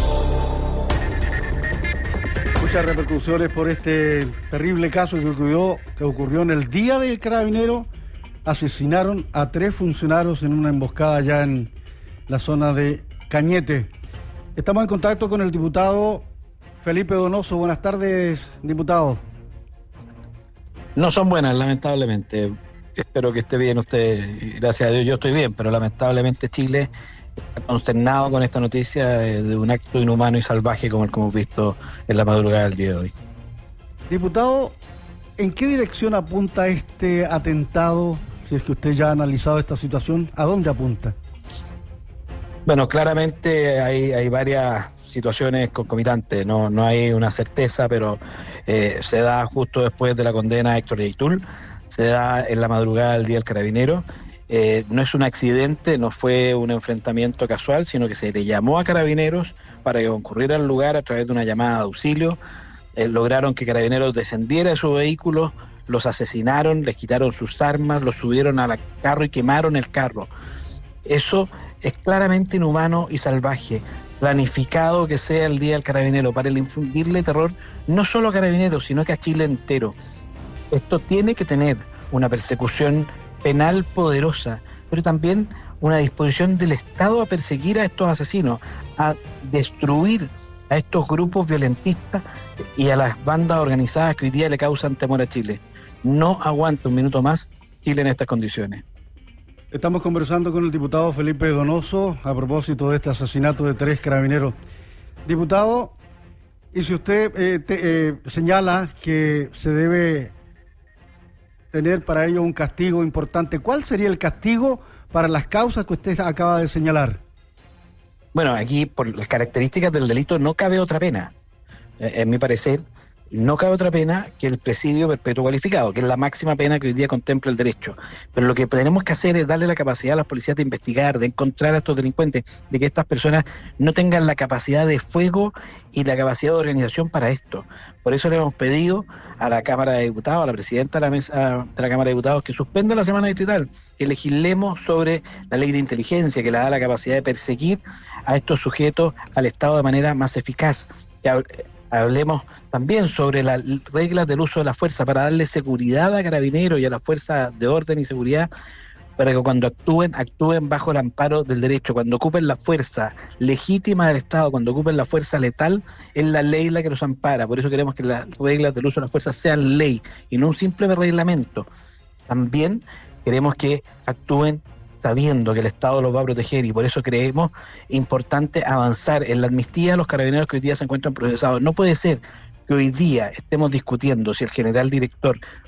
Muchas repercusiones por este terrible caso que ocurrió en el Día del Carabinero. Asesinaron a 3 funcionarios en una emboscada allá en la zona de Cañete. Estamos en contacto con el diputado Felipe Donoso. Buenas tardes, diputado. No son buenas, lamentablemente. Espero que esté bien usted. Gracias a Dios yo estoy bien, pero lamentablemente Chile está consternado con esta noticia de un acto inhumano y salvaje como el que hemos visto en la madrugada del día de hoy. Diputado, ¿en qué dirección apunta este atentado? Si es que usted ya ha analizado esta situación, ¿a dónde apunta? Bueno, claramente hay varias situaciones concomitantes, no hay una certeza, pero se da justo después de la condena a Héctor Yaitul. Se da en la madrugada del Día del Carabinero. No es un accidente, no fue un enfrentamiento casual, sino que se le llamó a Carabineros para que concurriera al lugar a través de una llamada de auxilio. Lograron que Carabineros descendiera de su vehículo, los asesinaron, les quitaron sus armas, los subieron al carro y quemaron el carro. Eso es claramente inhumano y salvaje. Planificado que sea el Día del Carabinero para infundirle terror no solo a Carabineros, sino que a Chile entero. Esto tiene que tener una persecución penal poderosa, pero también una disposición del Estado a perseguir a estos asesinos, a destruir a estos grupos violentistas y a las bandas organizadas que hoy día le causan temor a Chile. No aguanta un minuto más Chile en estas condiciones. Estamos conversando con el diputado Felipe Donoso a propósito de este asesinato de 3 carabineros. Diputado, y si usted señala que se debe tener para ello un castigo importante, ¿cuál sería el castigo para las causas que usted acaba de señalar? Bueno, aquí por las características del delito no cabe otra pena. En mi parecer, no cabe otra pena que el presidio perpetuo cualificado, que es la máxima pena que hoy día contempla el derecho. Pero lo que tenemos que hacer es darle la capacidad a las policías de investigar, de encontrar a estos delincuentes, de que estas personas no tengan la capacidad de fuego y la capacidad de organización para esto. Por eso le hemos pedido a la Cámara de Diputados, a la presidenta de la mesa de la Cámara de Diputados, que suspenda la semana distrital, que legislemos sobre la ley de inteligencia, que le da la capacidad de perseguir a estos sujetos al Estado de manera más eficaz, que hablemos también sobre las reglas del uso de la fuerza para darle seguridad a Carabineros y a las fuerzas de orden y seguridad, para que cuando actúen bajo el amparo del derecho, cuando ocupen la fuerza legítima del Estado, cuando ocupen la fuerza letal, es la ley la que los ampara. Por eso queremos que las reglas del uso de la fuerza sean ley y no un simple reglamento. También queremos que actúen sabiendo que el Estado los va a proteger, y por eso creemos importante avanzar en la amnistía de los carabineros que hoy día se encuentran procesados. No puede ser que hoy día estemos discutiendo si el general director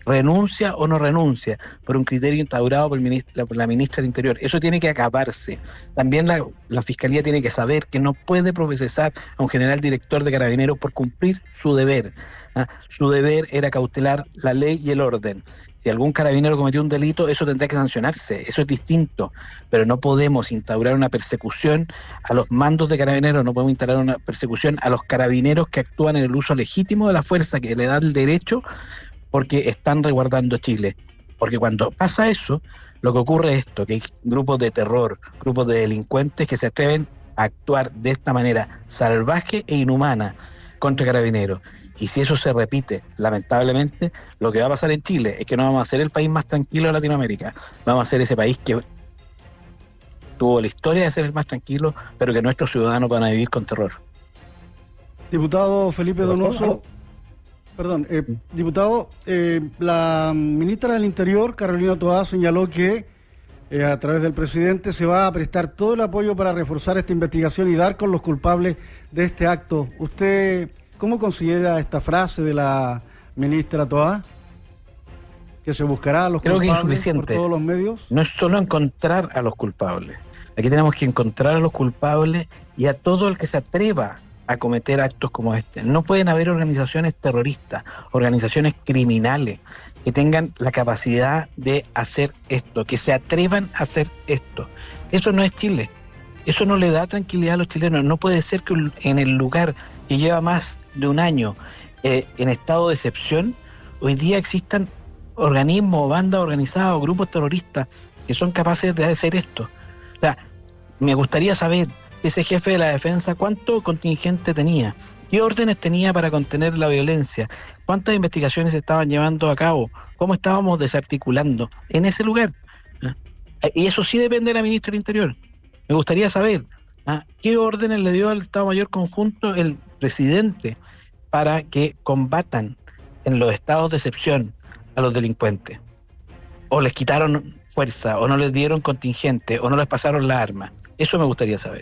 ¿Renuncia o no renuncia? Por un criterio instaurado por la ministra del Interior. Eso tiene que acabarse. También la Fiscalía tiene que saber que no puede procesar a un general director de Carabineros por cumplir su deber. Su deber era cautelar la ley y el orden. Si algún carabinero cometió un delito, eso tendrá que sancionarse, eso es distinto, pero no podemos instaurar una persecución a los mandos de carabineros, no podemos instaurar una persecución a los carabineros que actúan en el uso legítimo de la fuerza que le da el derecho, porque están resguardando a Chile. Porque cuando pasa eso, lo que ocurre es esto, que hay grupos de terror, grupos de delincuentes que se atreven a actuar de esta manera salvaje e inhumana contra carabineros. Y si eso se repite, lamentablemente, lo que va a pasar en Chile es que no vamos a ser el país más tranquilo de Latinoamérica. Vamos a ser ese país que tuvo la historia de ser el más tranquilo, pero que nuestros ciudadanos van a vivir con terror. Diputado Felipe Donoso, la ministra del Interior, Carolina Toá, señaló que a través del presidente se va a prestar todo el apoyo para reforzar esta investigación y dar con los culpables de este acto. ¿Usted cómo considera esta frase de la ministra Toá? ¿Que se buscará a los culpables? Creo que es por insuficiente. Todos los medios? No es solo encontrar a los culpables. Aquí tenemos que encontrar a los culpables y a todo el que se atreva a cometer actos como este. No pueden haber organizaciones terroristas, organizaciones criminales que tengan la capacidad de hacer esto, que se atrevan a hacer esto. Eso no es Chile. Eso no le da tranquilidad a los chilenos. No puede ser que en el lugar que lleva más de un año en estado de excepción, hoy día existan organismos, bandas organizadas o grupos terroristas que son capaces de hacer esto. O sea, me gustaría saber si ese jefe de la defensa cuánto contingente tenía, qué órdenes tenía para contener la violencia, cuántas investigaciones se estaban llevando a cabo, cómo estábamos desarticulando en ese lugar. Y eso sí depende de la ministra del Interior. Me gustaría saber qué órdenes le dio al Estado Mayor Conjunto el presidente para que combatan en los estados de excepción a los delincuentes. O les quitaron fuerza, o no les dieron contingente, o no les pasaron la arma. Eso me gustaría saber.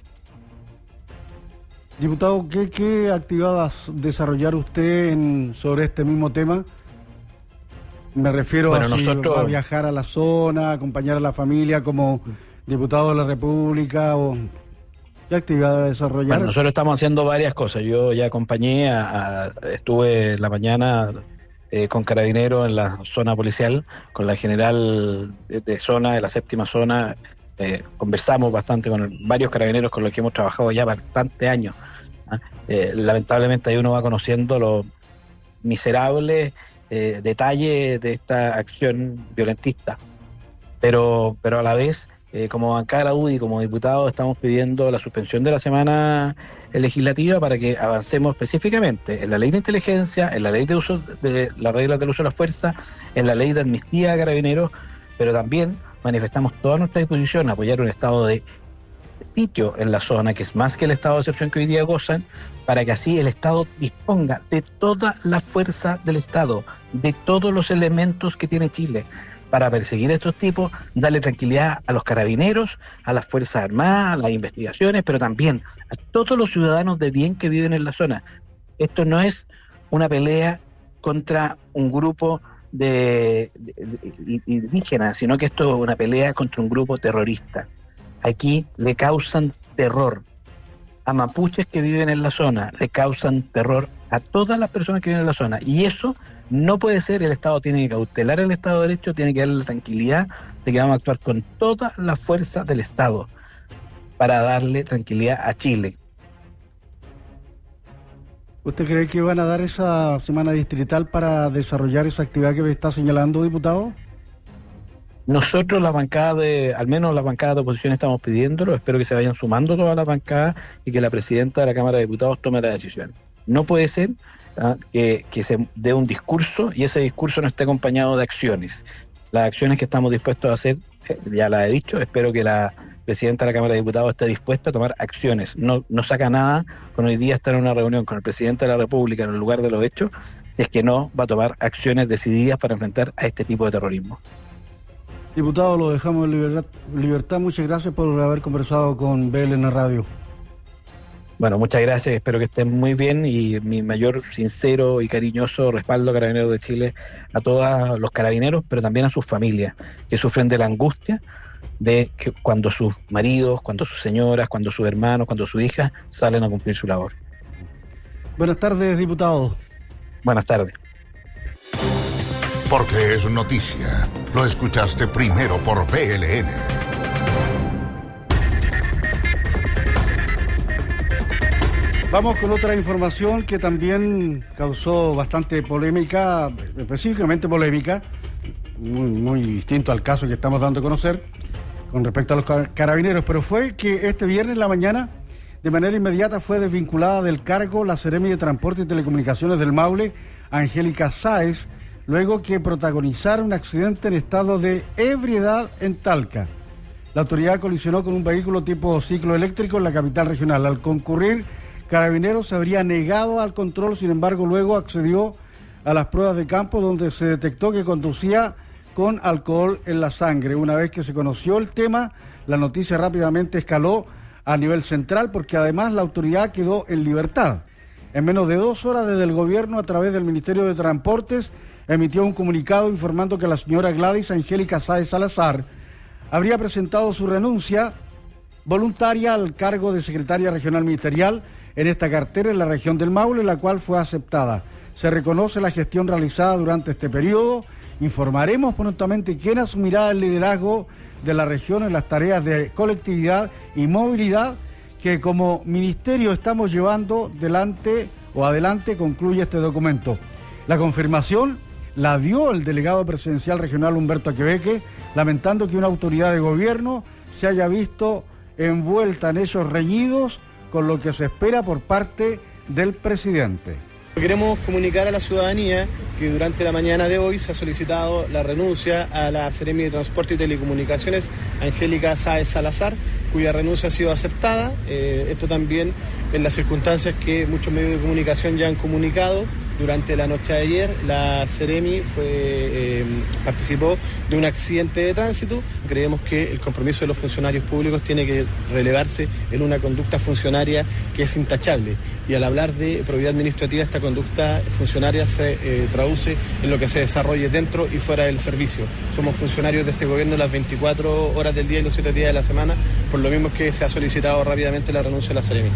Diputado, ¿qué actividades desarrollar usted sobre este mismo tema? Me refiero a si va a viajar a la zona, acompañar a la familia como diputado de la República, o ¿qué actividades va a desarrollar? Bueno, nosotros estamos haciendo varias cosas. Yo ya acompañé, estuve en la mañana con Carabineros en la zona policial, con la general de zona, de la 7ª zona. Conversamos bastante con varios carabineros con los que hemos trabajado ya bastantes años. Lamentablemente ahí uno va conociendo los miserables detalles de esta acción violentista, pero a la vez como bancada de la UDI, como diputados, estamos pidiendo la suspensión de la semana legislativa para que avancemos específicamente en la ley de inteligencia, en la ley de uso de las reglas del uso de la fuerza, en la ley de amnistía a carabineros, pero también manifestamos toda nuestra disposición a apoyar un estado de sitio en la zona, que es más que el estado de excepción que hoy día gozan, para que así el Estado disponga de toda la fuerza del Estado, de todos los elementos que tiene Chile, para perseguir a estos tipos, darle tranquilidad a los carabineros, a las Fuerzas Armadas, a las investigaciones, pero también a todos los ciudadanos de bien que viven en la zona. Esto no es una pelea contra un grupo de indígenas, sino que esto es una pelea contra un grupo terrorista. Aquí le causan terror a mapuches que viven en la zona, le causan terror a todas las personas que viven en la zona, y eso no puede ser. El Estado tiene que cautelar el Estado de Derecho, tiene que darle la tranquilidad de que vamos a actuar con toda la fuerza del Estado para darle tranquilidad a Chile. ¿Usted cree que van a dar esa semana distrital para desarrollar esa actividad que me está señalando, diputado? Nosotros, la bancada al menos las bancadas de oposición, estamos pidiéndolo. Espero que se vayan sumando todas las bancadas y que la presidenta de la Cámara de Diputados tome la decisión. No puede ser que se dé un discurso y ese discurso no esté acompañado de acciones. Las acciones que estamos dispuestos a hacer, ya las he dicho, espero que la presidenta de la Cámara de Diputados esté dispuesta a tomar acciones. No saca nada con hoy día estar en una reunión con el presidente de la República en el lugar de los hechos, si es que no va a tomar acciones decididas para enfrentar a este tipo de terrorismo. Diputado, lo dejamos en libertad. Muchas gracias por haber conversado con BLN Radio. Bueno, muchas gracias, espero que estén muy bien y mi mayor sincero y cariñoso respaldo a Carabineros de Chile, a todos los carabineros, pero también a sus familias que sufren de la angustia de que cuando sus maridos, cuando sus señoras, cuando sus hermanos, cuando sus hijas salen a cumplir su labor. Buenas tardes, diputado. Buenas tardes. Porque es noticia. Lo escuchaste primero por VLN. Vamos con otra información que también causó bastante polémica, específicamente polémica, muy distinto al caso que estamos dando a conocer con respecto a los carabineros, pero fue que este viernes en la mañana, de manera inmediata, fue desvinculada del cargo la Seremi de Transporte y Telecomunicaciones del Maule, Angélica Sáez, luego que protagonizara un accidente en estado de ebriedad en Talca. La autoridad colisionó con un vehículo tipo ciclo eléctrico en la capital regional. Al concurrir, Carabineros se habría negado al control, sin embargo, luego accedió a las pruebas de campo donde se detectó que conducía con alcohol en la sangre. Una vez que se conoció el tema, la noticia rápidamente escaló a nivel central porque además la autoridad quedó en libertad. En menos de 2 horas desde el gobierno, a través del Ministerio de Transportes, emitió un comunicado informando que la señora Gladys Angélica Sáez Salazar habría presentado su renuncia voluntaria al cargo de secretaria regional ministerial en esta cartera en la región del Maule, la cual fue aceptada. Se reconoce la gestión realizada durante este periodo. Informaremos prontamente quién asumirá el liderazgo de la región en las tareas de colectividad y movilidad que como ministerio estamos llevando adelante, concluye este documento. La confirmación la dio el delegado presidencial regional Humberto Aquebeque, lamentando que una autoridad de gobierno se haya visto envuelta en esos reñidos con lo que se espera por parte del presidente. Queremos comunicar a la ciudadanía que durante la mañana de hoy se ha solicitado la renuncia a la Seremi de Transporte y Telecomunicaciones, Angélica Sáez Salazar, cuya renuncia ha sido aceptada. Esto también en las circunstancias que muchos medios de comunicación ya han comunicado. Durante la noche de ayer, la Seremi participó de un accidente de tránsito. Creemos que el compromiso de los funcionarios públicos tiene que relevarse en una conducta funcionaria que es intachable. Y al hablar de probidad administrativa, esta conducta funcionaria se traduce en lo que se desarrolle dentro y fuera del servicio. Somos funcionarios de este gobierno las 24 horas del día y los 7 días de la semana, por lo mismo que se ha solicitado rápidamente la renuncia de la Seremi.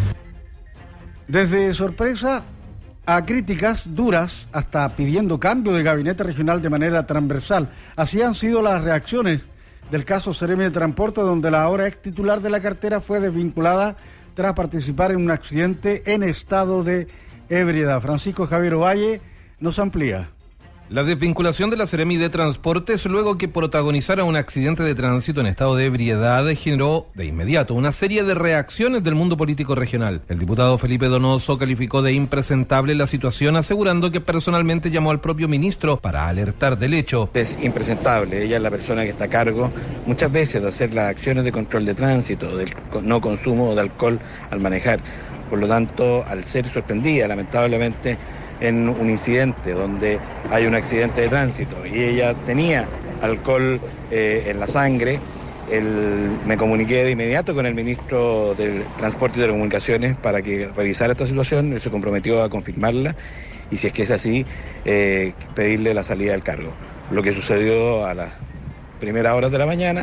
Desde sorpresa a críticas duras, hasta pidiendo cambio de gabinete regional de manera transversal. Así han sido las reacciones del caso Seremi de Transporte, donde la ahora ex titular de la cartera fue desvinculada tras participar en un accidente en estado de ebriedad. Francisco Javier Ovalle nos amplía. La desvinculación de la Seremi de Transportes luego que protagonizara un accidente de tránsito en estado de ebriedad generó de inmediato una serie de reacciones del mundo político regional. El diputado Felipe Donoso calificó de impresentable la situación, asegurando que personalmente llamó al propio ministro para alertar del hecho. Es impresentable, ella es la persona que está a cargo muchas veces de hacer las acciones de control de tránsito, del no consumo de alcohol al manejar. Por lo tanto, al ser sorprendida lamentablemente en un incidente donde hay un accidente de tránsito y ella tenía alcohol en la sangre, me comuniqué de inmediato con el ministro del Transporte y Telecomunicaciones para que revisara esta situación. Él se comprometió a confirmarla y, si es que es así, pedirle la salida del cargo. Lo que sucedió a las primeras horas de la mañana,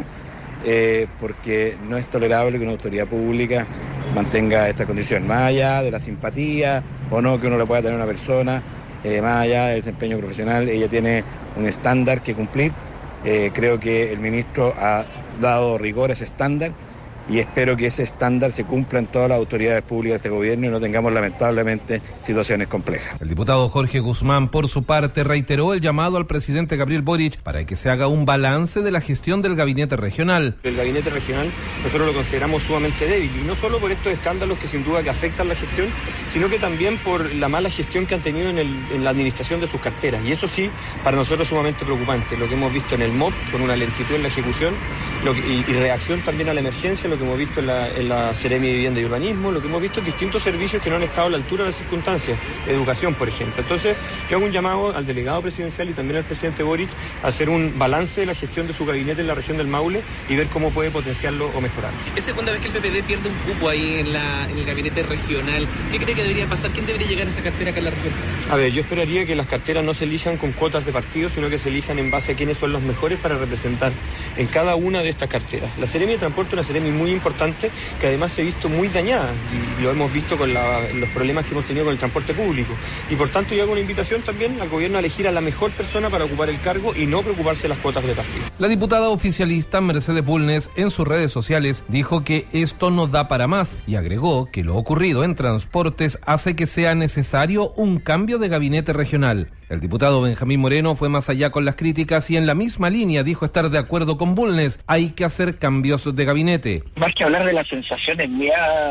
porque no es tolerable que una autoridad pública mantenga esta condición, más allá de la simpatía o no que uno le pueda tener a una persona, más allá del desempeño profesional. Ella tiene un estándar que cumplir. Creo que el ministro ha dado rigor a ese estándar y espero que ese estándar se cumpla en todas las autoridades públicas de este gobierno y no tengamos lamentablemente situaciones complejas. El diputado Jorge Guzmán, por su parte, reiteró el llamado al presidente Gabriel Boric para que se haga un balance de la gestión del gabinete regional. El gabinete regional nosotros lo consideramos sumamente débil, y no solo por estos escándalos que sin duda que afectan la gestión, sino que también por la mala gestión que han tenido en la administración de sus carteras, y eso sí, para nosotros es sumamente preocupante. Lo que hemos visto en el MOP, con una lentitud en la ejecución y reacción también a la emergencia, lo lo que hemos visto en la Seremi de Vivienda y Urbanismo, lo que hemos visto en distintos servicios que no han estado a la altura de las circunstancias, educación, por ejemplo. Entonces, yo hago un llamado al delegado presidencial y también al presidente Boric a hacer un balance de la gestión de su gabinete en la región del Maule y ver cómo puede potenciarlo o mejorarlo. Es segunda vez que el PPD pierde un cupo ahí en el gabinete regional. ¿Qué cree que debería pasar? ¿Quién debería llegar a esa cartera acá en la región? A ver, yo esperaría que las carteras no se elijan con cuotas de partido, sino que se elijan en base a quiénes son los mejores para representar en cada una de estas carteras. La Seremi de Transporte es una Seremi muy importante que además se ha visto muy dañada y lo hemos visto con los problemas que hemos tenido con el transporte público. Y por tanto yo hago una invitación también al gobierno a elegir a la mejor persona para ocupar el cargo y no preocuparse de las cuotas de partido. La diputada oficialista Mercedes Bulnes en sus redes sociales dijo que esto no da para más y agregó que lo ocurrido en transportes hace que sea necesario un cambio de gabinete regional. El diputado Benjamín Moreno fue más allá con las críticas y en la misma línea dijo estar de acuerdo con Bulnes. Hay que hacer cambios de gabinete. Más que hablar de las sensaciones mías,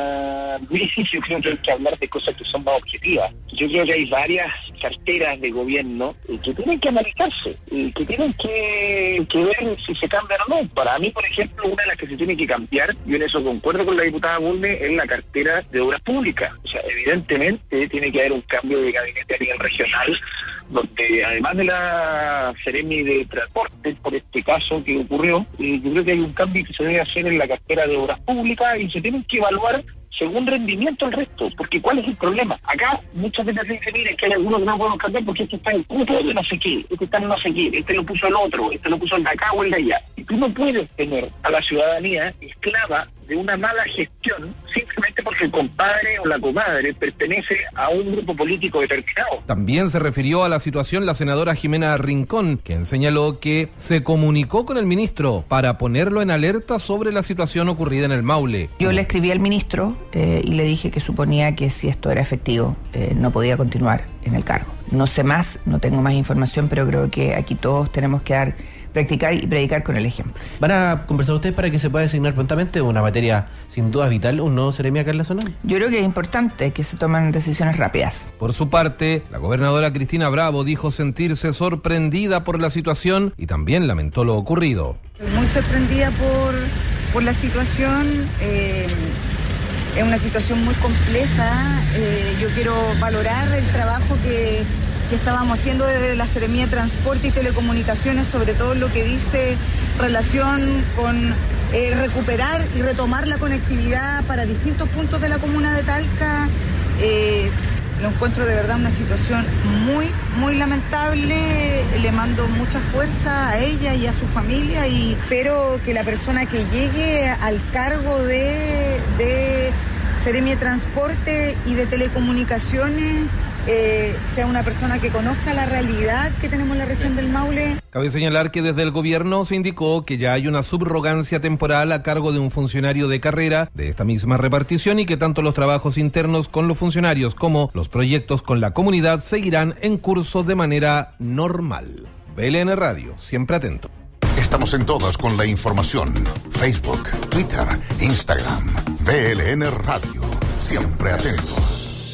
yo creo que hay que hablar de cosas que son más objetivas. Yo creo que hay varias carteras de gobierno que tienen que analizarse y que tienen que ver si se cambian o no. Para mí, por ejemplo, una de las que se tiene que cambiar, y en eso concuerdo con la diputada Bulnes, es la cartera de Obras Públicas. O sea, evidentemente tiene que haber un cambio de gabinete a nivel regional, donde además de la Seremi de Transporte, por este caso que ocurrió, yo creo que hay un cambio que se debe hacer en la cartera de Obras Públicas y se tienen que evaluar según rendimiento el resto, porque ¿cuál es el problema? Acá muchas veces se dice, mire, que hay algunos que no podemos cambiar porque este está en cupo de no sé qué, este está en no sé qué, este lo puso el otro, este lo puso el de acá o el de allá. Y tú no puedes tener a la ciudadanía esclava de una mala gestión simplemente porque el compadre o la comadre pertenece a un grupo político determinado. También se refirió a la situación la senadora Jimena Rincón, quien señaló que se comunicó con el ministro para ponerlo en alerta sobre la situación ocurrida en el Maule. Yo le escribí al ministro y le dije que suponía que si esto era efectivo no podía continuar en el cargo. No sé más, no tengo más información, pero creo que aquí todos tenemos que practicar y predicar con el ejemplo. ¿Van a conversar ustedes para que se pueda designar prontamente una materia sin duda vital, un nuevo Seremi acá en la zona? Yo creo que es importante que se tomen decisiones rápidas. Por su parte, la gobernadora Cristina Bravo dijo sentirse sorprendida por la situación y también lamentó lo ocurrido. Estoy muy sorprendida por la situación. Es una situación muy compleja. Yo quiero valorar el trabajo que estábamos haciendo desde la Seremía de Transporte y Telecomunicaciones, sobre todo lo que dice relación con recuperar y retomar la conectividad para distintos puntos de la comuna de Talca. Lo encuentro de verdad una situación muy, muy lamentable. Le mando mucha fuerza a ella y a su familia y espero que la persona que llegue al cargo de Seremi de Transporte y de Telecomunicaciones sea una persona que conozca la realidad que tenemos en la región del Maule. Cabe señalar que desde el gobierno se indicó que ya hay una subrogancia temporal a cargo de un funcionario de carrera de esta misma repartición y que tanto los trabajos internos con los funcionarios como los proyectos con la comunidad seguirán en curso de manera normal. BLN Radio, siempre atento. Estamos en todas con la información. Facebook, Twitter, Instagram. BLN Radio, siempre atentos.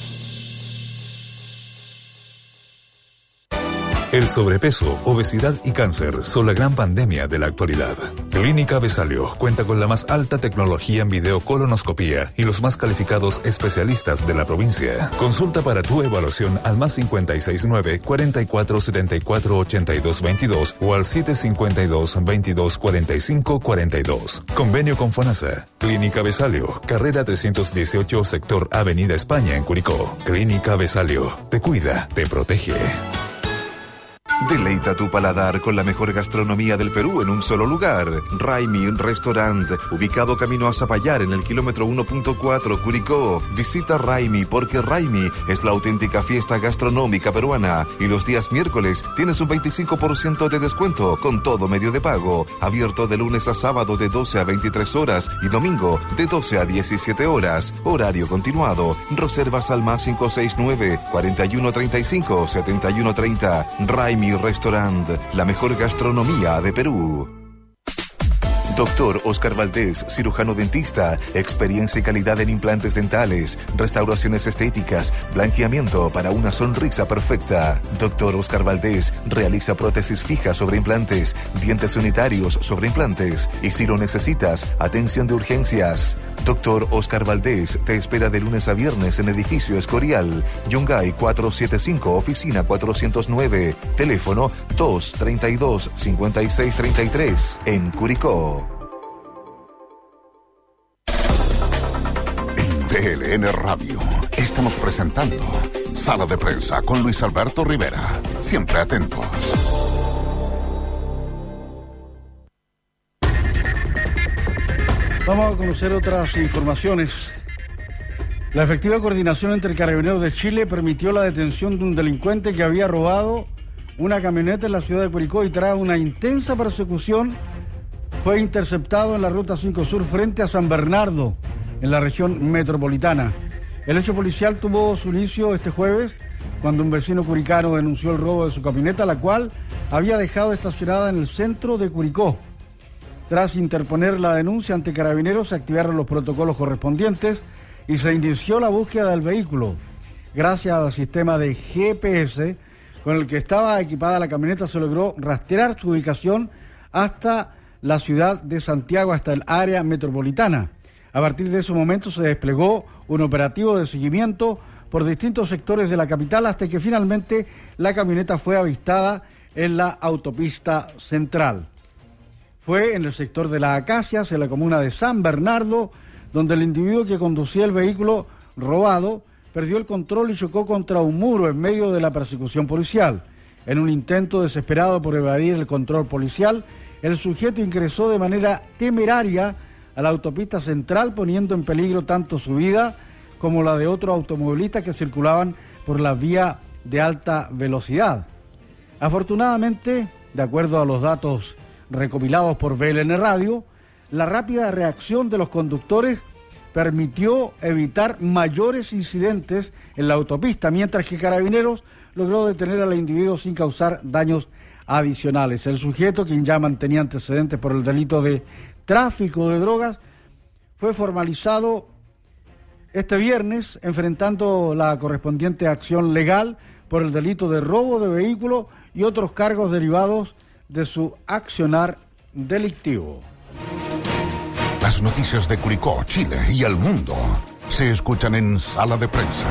El sobrepeso, obesidad y cáncer son la gran pandemia de la actualidad. Clínica Besalio cuenta con la más alta tecnología en videocolonoscopía y los más calificados especialistas de la provincia. Consulta para tu evaluación al más 569 44 74 82 22 o al 752 22 45 42. Convenio con FONASA. Clínica Besalio, carrera 318, sector Avenida España en Curicó. Clínica Besalio, te cuida, te protege. Deleita tu paladar con la mejor gastronomía del Perú en un solo lugar. Raimi Restaurant, ubicado camino a Zapallar en el kilómetro 1.4 Curicó. Visita Raimi porque Raimi es la auténtica fiesta gastronómica peruana. Y los días miércoles tienes un 25% de descuento con todo medio de pago. Abierto de lunes a sábado de 12 a 23 horas y domingo de 12 a 17 horas. Horario continuado. Reservas al más 569 4135 7130. Raimi Restaurant, la mejor gastronomía de Perú. Doctor Oscar Valdés, cirujano dentista, experiencia y calidad en implantes dentales, restauraciones estéticas, blanqueamiento para una sonrisa perfecta. Doctor Oscar Valdés realiza prótesis fijas sobre implantes, dientes unitarios sobre implantes y si lo necesitas, atención de urgencias. Doctor Oscar Valdés te espera de lunes a viernes en Edificio Escorial, Yungay 475, oficina 409, teléfono 232-5633, en Curicó. TLN Radio. Estamos presentando Sala de Prensa con Luis Alberto Rivera. Siempre atentos. Vamos a conocer otras informaciones. La efectiva coordinación entre Carabineros de Chile permitió la detención de un delincuente que había robado una camioneta en la ciudad de Curicó y tras una intensa persecución fue interceptado en la Ruta 5 Sur frente a San Bernardo, en la región metropolitana. El hecho policial tuvo su inicio este jueves cuando un vecino curicano denunció el robo de su camioneta, la cual había dejado estacionada en el centro de Curicó. Tras interponer la denuncia ante Carabineros, se activaron los protocolos correspondientes y se inició la búsqueda del vehículo. Gracias al sistema de GPS con el que estaba equipada la camioneta, se logró rastrear su ubicación hasta la ciudad de Santiago, hasta el área metropolitana. A partir de ese momento se desplegó un operativo de seguimiento por distintos sectores de la capital hasta que finalmente la camioneta fue avistada en la autopista central. Fue en el sector de Las Acacias, en la comuna de San Bernardo, donde el individuo que conducía el vehículo robado perdió el control y chocó contra un muro en medio de la persecución policial. En un intento desesperado por evadir el control policial, el sujeto ingresó de manera temeraria a la autopista central, poniendo en peligro tanto su vida como la de otros automovilistas que circulaban por la vía de alta velocidad. Afortunadamente, de acuerdo a los datos recopilados por VLN Radio, la rápida reacción de los conductores permitió evitar mayores incidentes en la autopista, mientras que Carabineros logró detener al individuo sin causar daños adicionales. El sujeto, quien ya mantenía antecedentes por el delito de tráfico de drogas, fue formalizado este viernes enfrentando la correspondiente acción legal por el delito de robo de vehículo y otros cargos derivados de su accionar delictivo. Las noticias de Curicó, Chile y el mundo se escuchan en Sala de Prensa.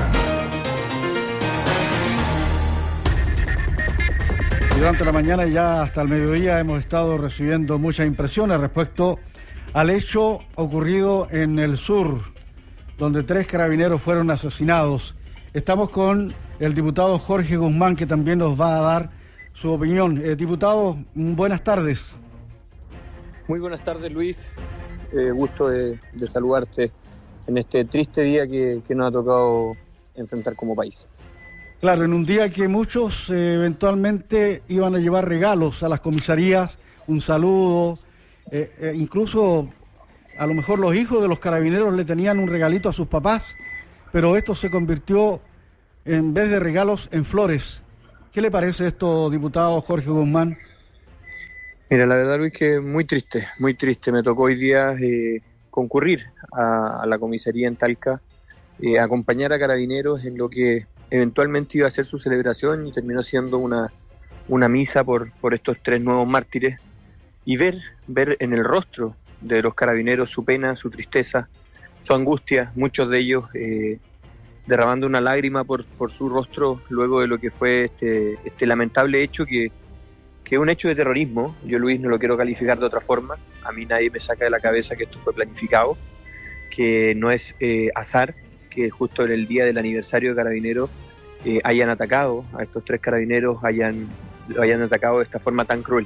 Durante la mañana y ya hasta el mediodía hemos estado recibiendo muchas impresiones respecto al hecho ocurrido en el sur, donde 3 carabineros fueron asesinados. Estamos con el diputado Jorge Guzmán, que también nos va a dar su opinión. Diputado, buenas tardes. Muy buenas tardes, Luis. Gusto de saludarte en este triste día que nos ha tocado enfrentar como país. Claro, en un día que muchos eventualmente iban a llevar regalos a las comisarías, un saludo, incluso a lo mejor los hijos de los carabineros le tenían un regalito a sus papás, pero esto se convirtió, en vez de regalos, en flores. ¿Qué le parece esto, diputado Jorge Guzmán? Mira, la verdad, Luis, que muy triste, muy triste. Me tocó hoy día concurrir a la comisaría en Talca, acompañar a Carabineros en lo que eventualmente iba a ser su celebración y terminó siendo una misa por estos 3 nuevos mártires, y ver en el rostro de los carabineros su pena, su tristeza, su angustia, muchos de ellos derramando una lágrima por su rostro luego de lo que fue este lamentable hecho que es un hecho de terrorismo. Yo, Luis, no lo quiero calificar de otra forma. A mí nadie me saca de la cabeza que esto fue planificado, que no es azar que justo en el día del aniversario de Carabineros hayan atacado a estos 3 carabineros, hayan atacado de esta forma tan cruel.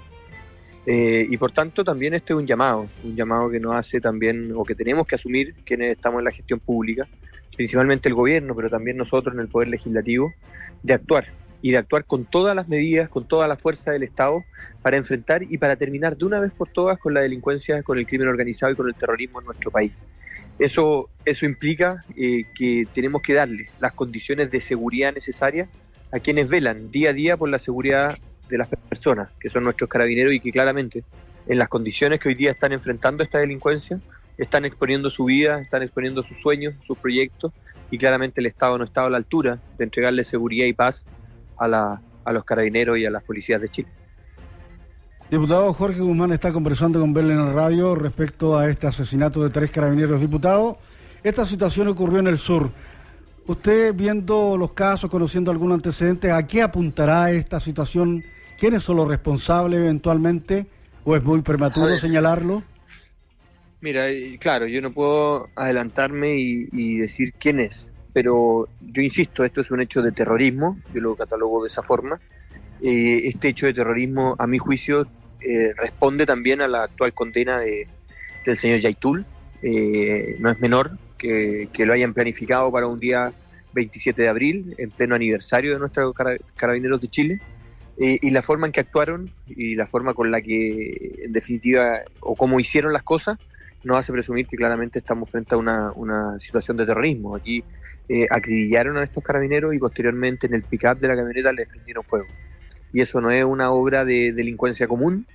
Y por tanto también este es un llamado que nos hace también, o que tenemos que asumir quienes estamos en la gestión pública, principalmente el gobierno, pero también nosotros en el Poder Legislativo, de actuar con todas las medidas, con toda la fuerza del Estado para enfrentar y para terminar de una vez por todas con la delincuencia, con el crimen organizado y con el terrorismo en nuestro país. Eso implica que tenemos que darle las condiciones de seguridad necesarias a quienes velan día a día por la seguridad de las personas, que son nuestros carabineros y que claramente en las condiciones que hoy día están enfrentando esta delincuencia, están exponiendo su vida, están exponiendo sus sueños, sus proyectos, y claramente el Estado no está a la altura de entregarle seguridad y paz a los carabineros y a las policías de Chile. Diputado Jorge Guzmán está conversando con Belén en radio respecto a este asesinato de 3 carabineros. Diputado, esta situación ocurrió en el sur. Usted, viendo los casos, conociendo algunos antecedentes, ¿a qué apuntará esta situación? ¿Quiénes son los responsables eventualmente? ¿O es muy prematuro señalarlo? Mira, claro, yo no puedo adelantarme y decir quién es, pero yo insisto, esto es un hecho de terrorismo, yo lo catalogo de esa forma. Este hecho de terrorismo, a mi juicio, responde también a la actual condena del señor Yaitul. No es menor que lo hayan planificado para un día 27 de abril, en pleno aniversario de nuestros Carabineros de Chile, y la forma en que actuaron y la forma con la que, en definitiva, o cómo hicieron las cosas, nos hace presumir que claramente estamos frente a una situación de terrorismo. Aquí acribillaron a estos carabineros y posteriormente en el pick-up de la camioneta les prendieron fuego. Y eso no es una obra de delincuencia común,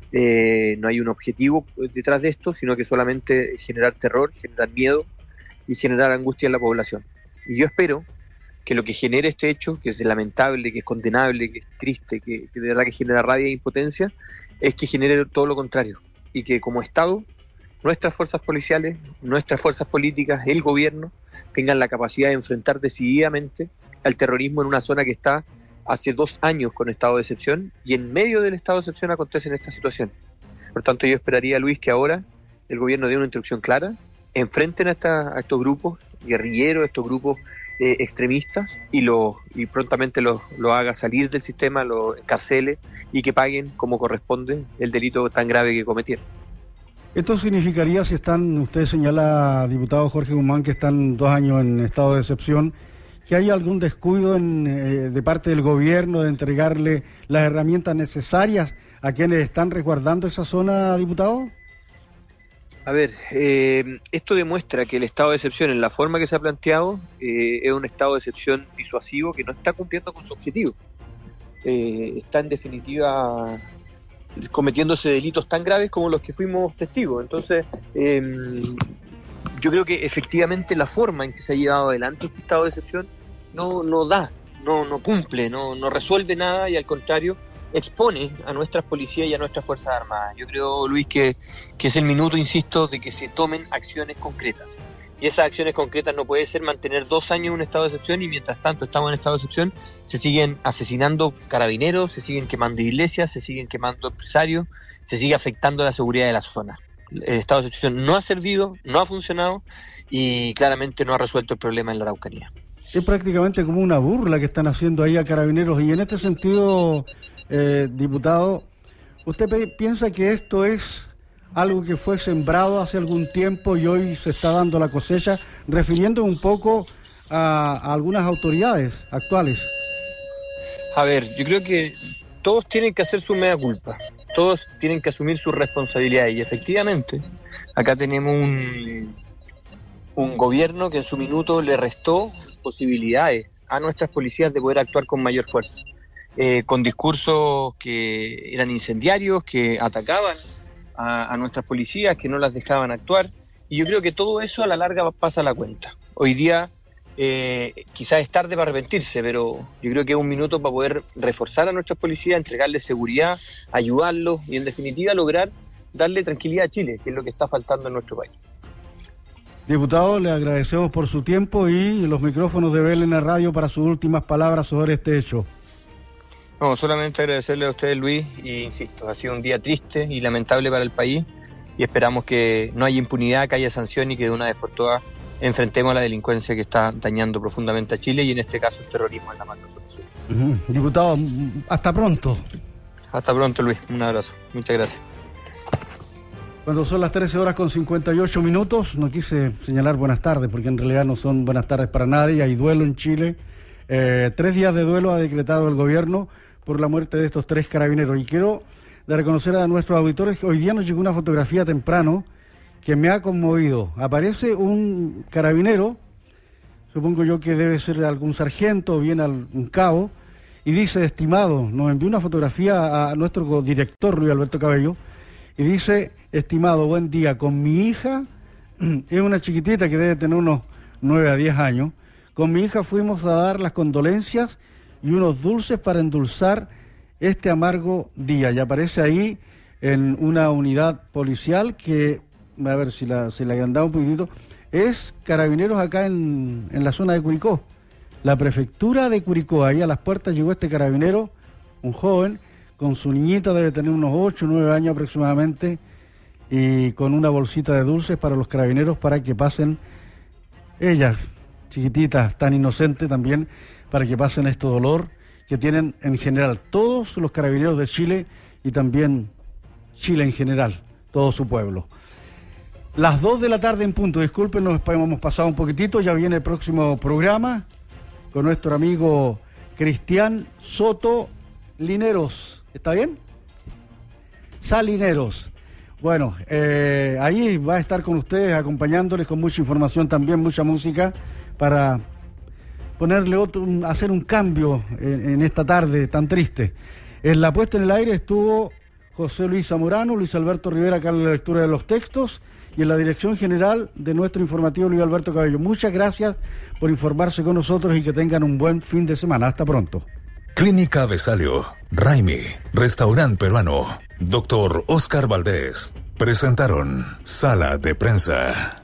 no hay un objetivo detrás de esto, sino que solamente generar terror, generar miedo y generar angustia en la población. Y yo espero que lo que genere este hecho, que es lamentable, que es condenable, que es triste, que de verdad que genera rabia e impotencia, es que genere todo lo contrario, y que como Estado, nuestras fuerzas policiales, nuestras fuerzas políticas, el gobierno, tengan la capacidad de enfrentar decididamente al terrorismo en una zona que está hace 2 años con estado de excepción, y en medio del estado de excepción acontece en esta situación. Por tanto, yo esperaría, Luis, que ahora el gobierno dé una instrucción clara, enfrenten a estos grupos guerrilleros, estos grupos extremistas, y prontamente los haga salir del sistema, los encarcele y que paguen como corresponde el delito tan grave que cometieron. Esto significaría, si usted señala, diputado Jorge Guzmán, que están 2 años en estado de excepción, que hay algún descuido de parte del gobierno de entregarle las herramientas necesarias a quienes están resguardando esa zona, diputado. A ver, esto demuestra que el estado de excepción, en la forma que se ha planteado, es un estado de excepción disuasivo que no está cumpliendo con su objetivo. Está en definitiva cometiéndose delitos tan graves como los que fuimos testigos. Entonces, yo creo que efectivamente la forma en que se ha llevado adelante este estado de excepción no cumple, no resuelve nada, y al contrario expone a nuestras policías y a nuestras fuerzas armadas. Yo creo, Luis, que es el minuto, insisto, de que se tomen acciones concretas. Y esas acciones concretas no puede ser mantener 2 años en un estado de excepción y mientras tanto estamos en estado de excepción, se siguen asesinando carabineros, se siguen quemando iglesias, se siguen quemando empresarios, se sigue afectando la seguridad de la zona. El estado de excepción no ha servido, no ha funcionado y claramente no ha resuelto el problema en la Araucanía. Es prácticamente como una burla que están haciendo ahí a carabineros, y en este sentido, diputado, ¿usted piensa que esto es algo que fue sembrado hace algún tiempo y hoy se está dando la cosecha, refiriendo un poco a algunas autoridades actuales? A ver, yo creo que todos tienen que hacer su mea culpa, todos tienen que asumir sus responsabilidades, y efectivamente acá tenemos un gobierno que en su minuto le restó posibilidades a nuestras policías de poder actuar con mayor fuerza, con discursos que eran incendiarios, que atacaban a nuestras policías, que no las dejaban actuar, y yo creo que todo eso a la larga pasa la cuenta. Hoy día quizás es tarde para arrepentirse, pero yo creo que es un minuto para poder reforzar a nuestras policías, entregarles seguridad, ayudarlos y en definitiva lograr darle tranquilidad a Chile, que es lo que está faltando en nuestro país. Diputado, le agradecemos por su tiempo y los micrófonos de Belén Radio para sus últimas palabras sobre este hecho. No, solamente agradecerle a ustedes, Luis, y insisto, ha sido un día triste y lamentable para el país, y esperamos que no haya impunidad, que haya sanción y que de una vez por todas enfrentemos a la delincuencia que está dañando profundamente a Chile, y en este caso el terrorismo en la macrozona sur. Diputado, hasta pronto. Hasta pronto, Luis, un abrazo, muchas gracias. Cuando son las 13:58, no quise señalar buenas tardes, porque en realidad no son buenas tardes para nadie. Hay duelo en Chile. 3 días de duelo ha decretado el gobierno por la muerte de estos 3 carabineros. Y quiero reconocer a nuestros auditores que hoy día nos llegó una fotografía temprano que me ha conmovido. Aparece un carabinero, supongo yo que debe ser algún sargento o bien un cabo, y dice: estimado, nos envió una fotografía a nuestro director Luis Alberto Cabello, y dice: estimado, buen día, con mi hija, es una chiquitita que debe tener unos 9 a 10 años, con mi hija fuimos a dar las condolencias y unos dulces para endulzar este amargo día. Y aparece ahí en una unidad policial que, a ver si la agrandaba un poquitito, es Carabineros acá en la zona de Curicó. La prefectura de Curicó, ahí a las puertas llegó este carabinero, un joven, con su niñita, debe tener unos 8 o 9 años aproximadamente, y con una bolsita de dulces para los carabineros para que pasen, ellas, chiquititas, tan inocentes también, para que pasen este dolor que tienen en general todos los carabineros de Chile y también Chile en general, todo su pueblo. Las 2 de la tarde en punto, disculpen, nos hemos pasado un poquitito, ya viene el próximo programa con nuestro amigo Cristian Soto Lineros, ¿está bien? Salineros. Bueno, ahí va a estar con ustedes, acompañándoles con mucha información también, mucha música, para ponerle hacer un cambio en esta tarde tan triste. En la puesta en el aire estuvo José Luis Zamorano, Luis Alberto Rivera acá en la lectura de los textos, y en la dirección general de nuestro informativo Luis Alberto Cabello. Muchas gracias por informarse con nosotros y que tengan un buen fin de semana. Hasta pronto. Clínica Besalio, Raimi, Restaurante Peruano, Dr. Oscar Valdés, presentaron Sala de Prensa.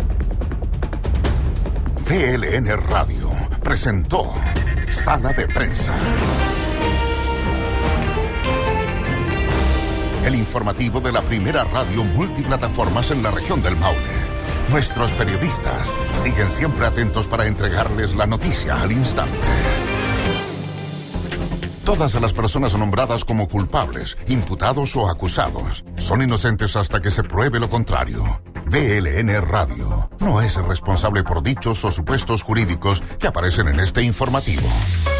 VLN Radio presentó Sala de Prensa. El informativo de la primera radio multiplataformas en la región del Maule. Nuestros periodistas siguen siempre atentos para entregarles la noticia al instante. Todas las personas nombradas como culpables, imputados o acusados son inocentes hasta que se pruebe lo contrario. VLN Radio no es responsable por dichos o supuestos jurídicos que aparecen en este informativo.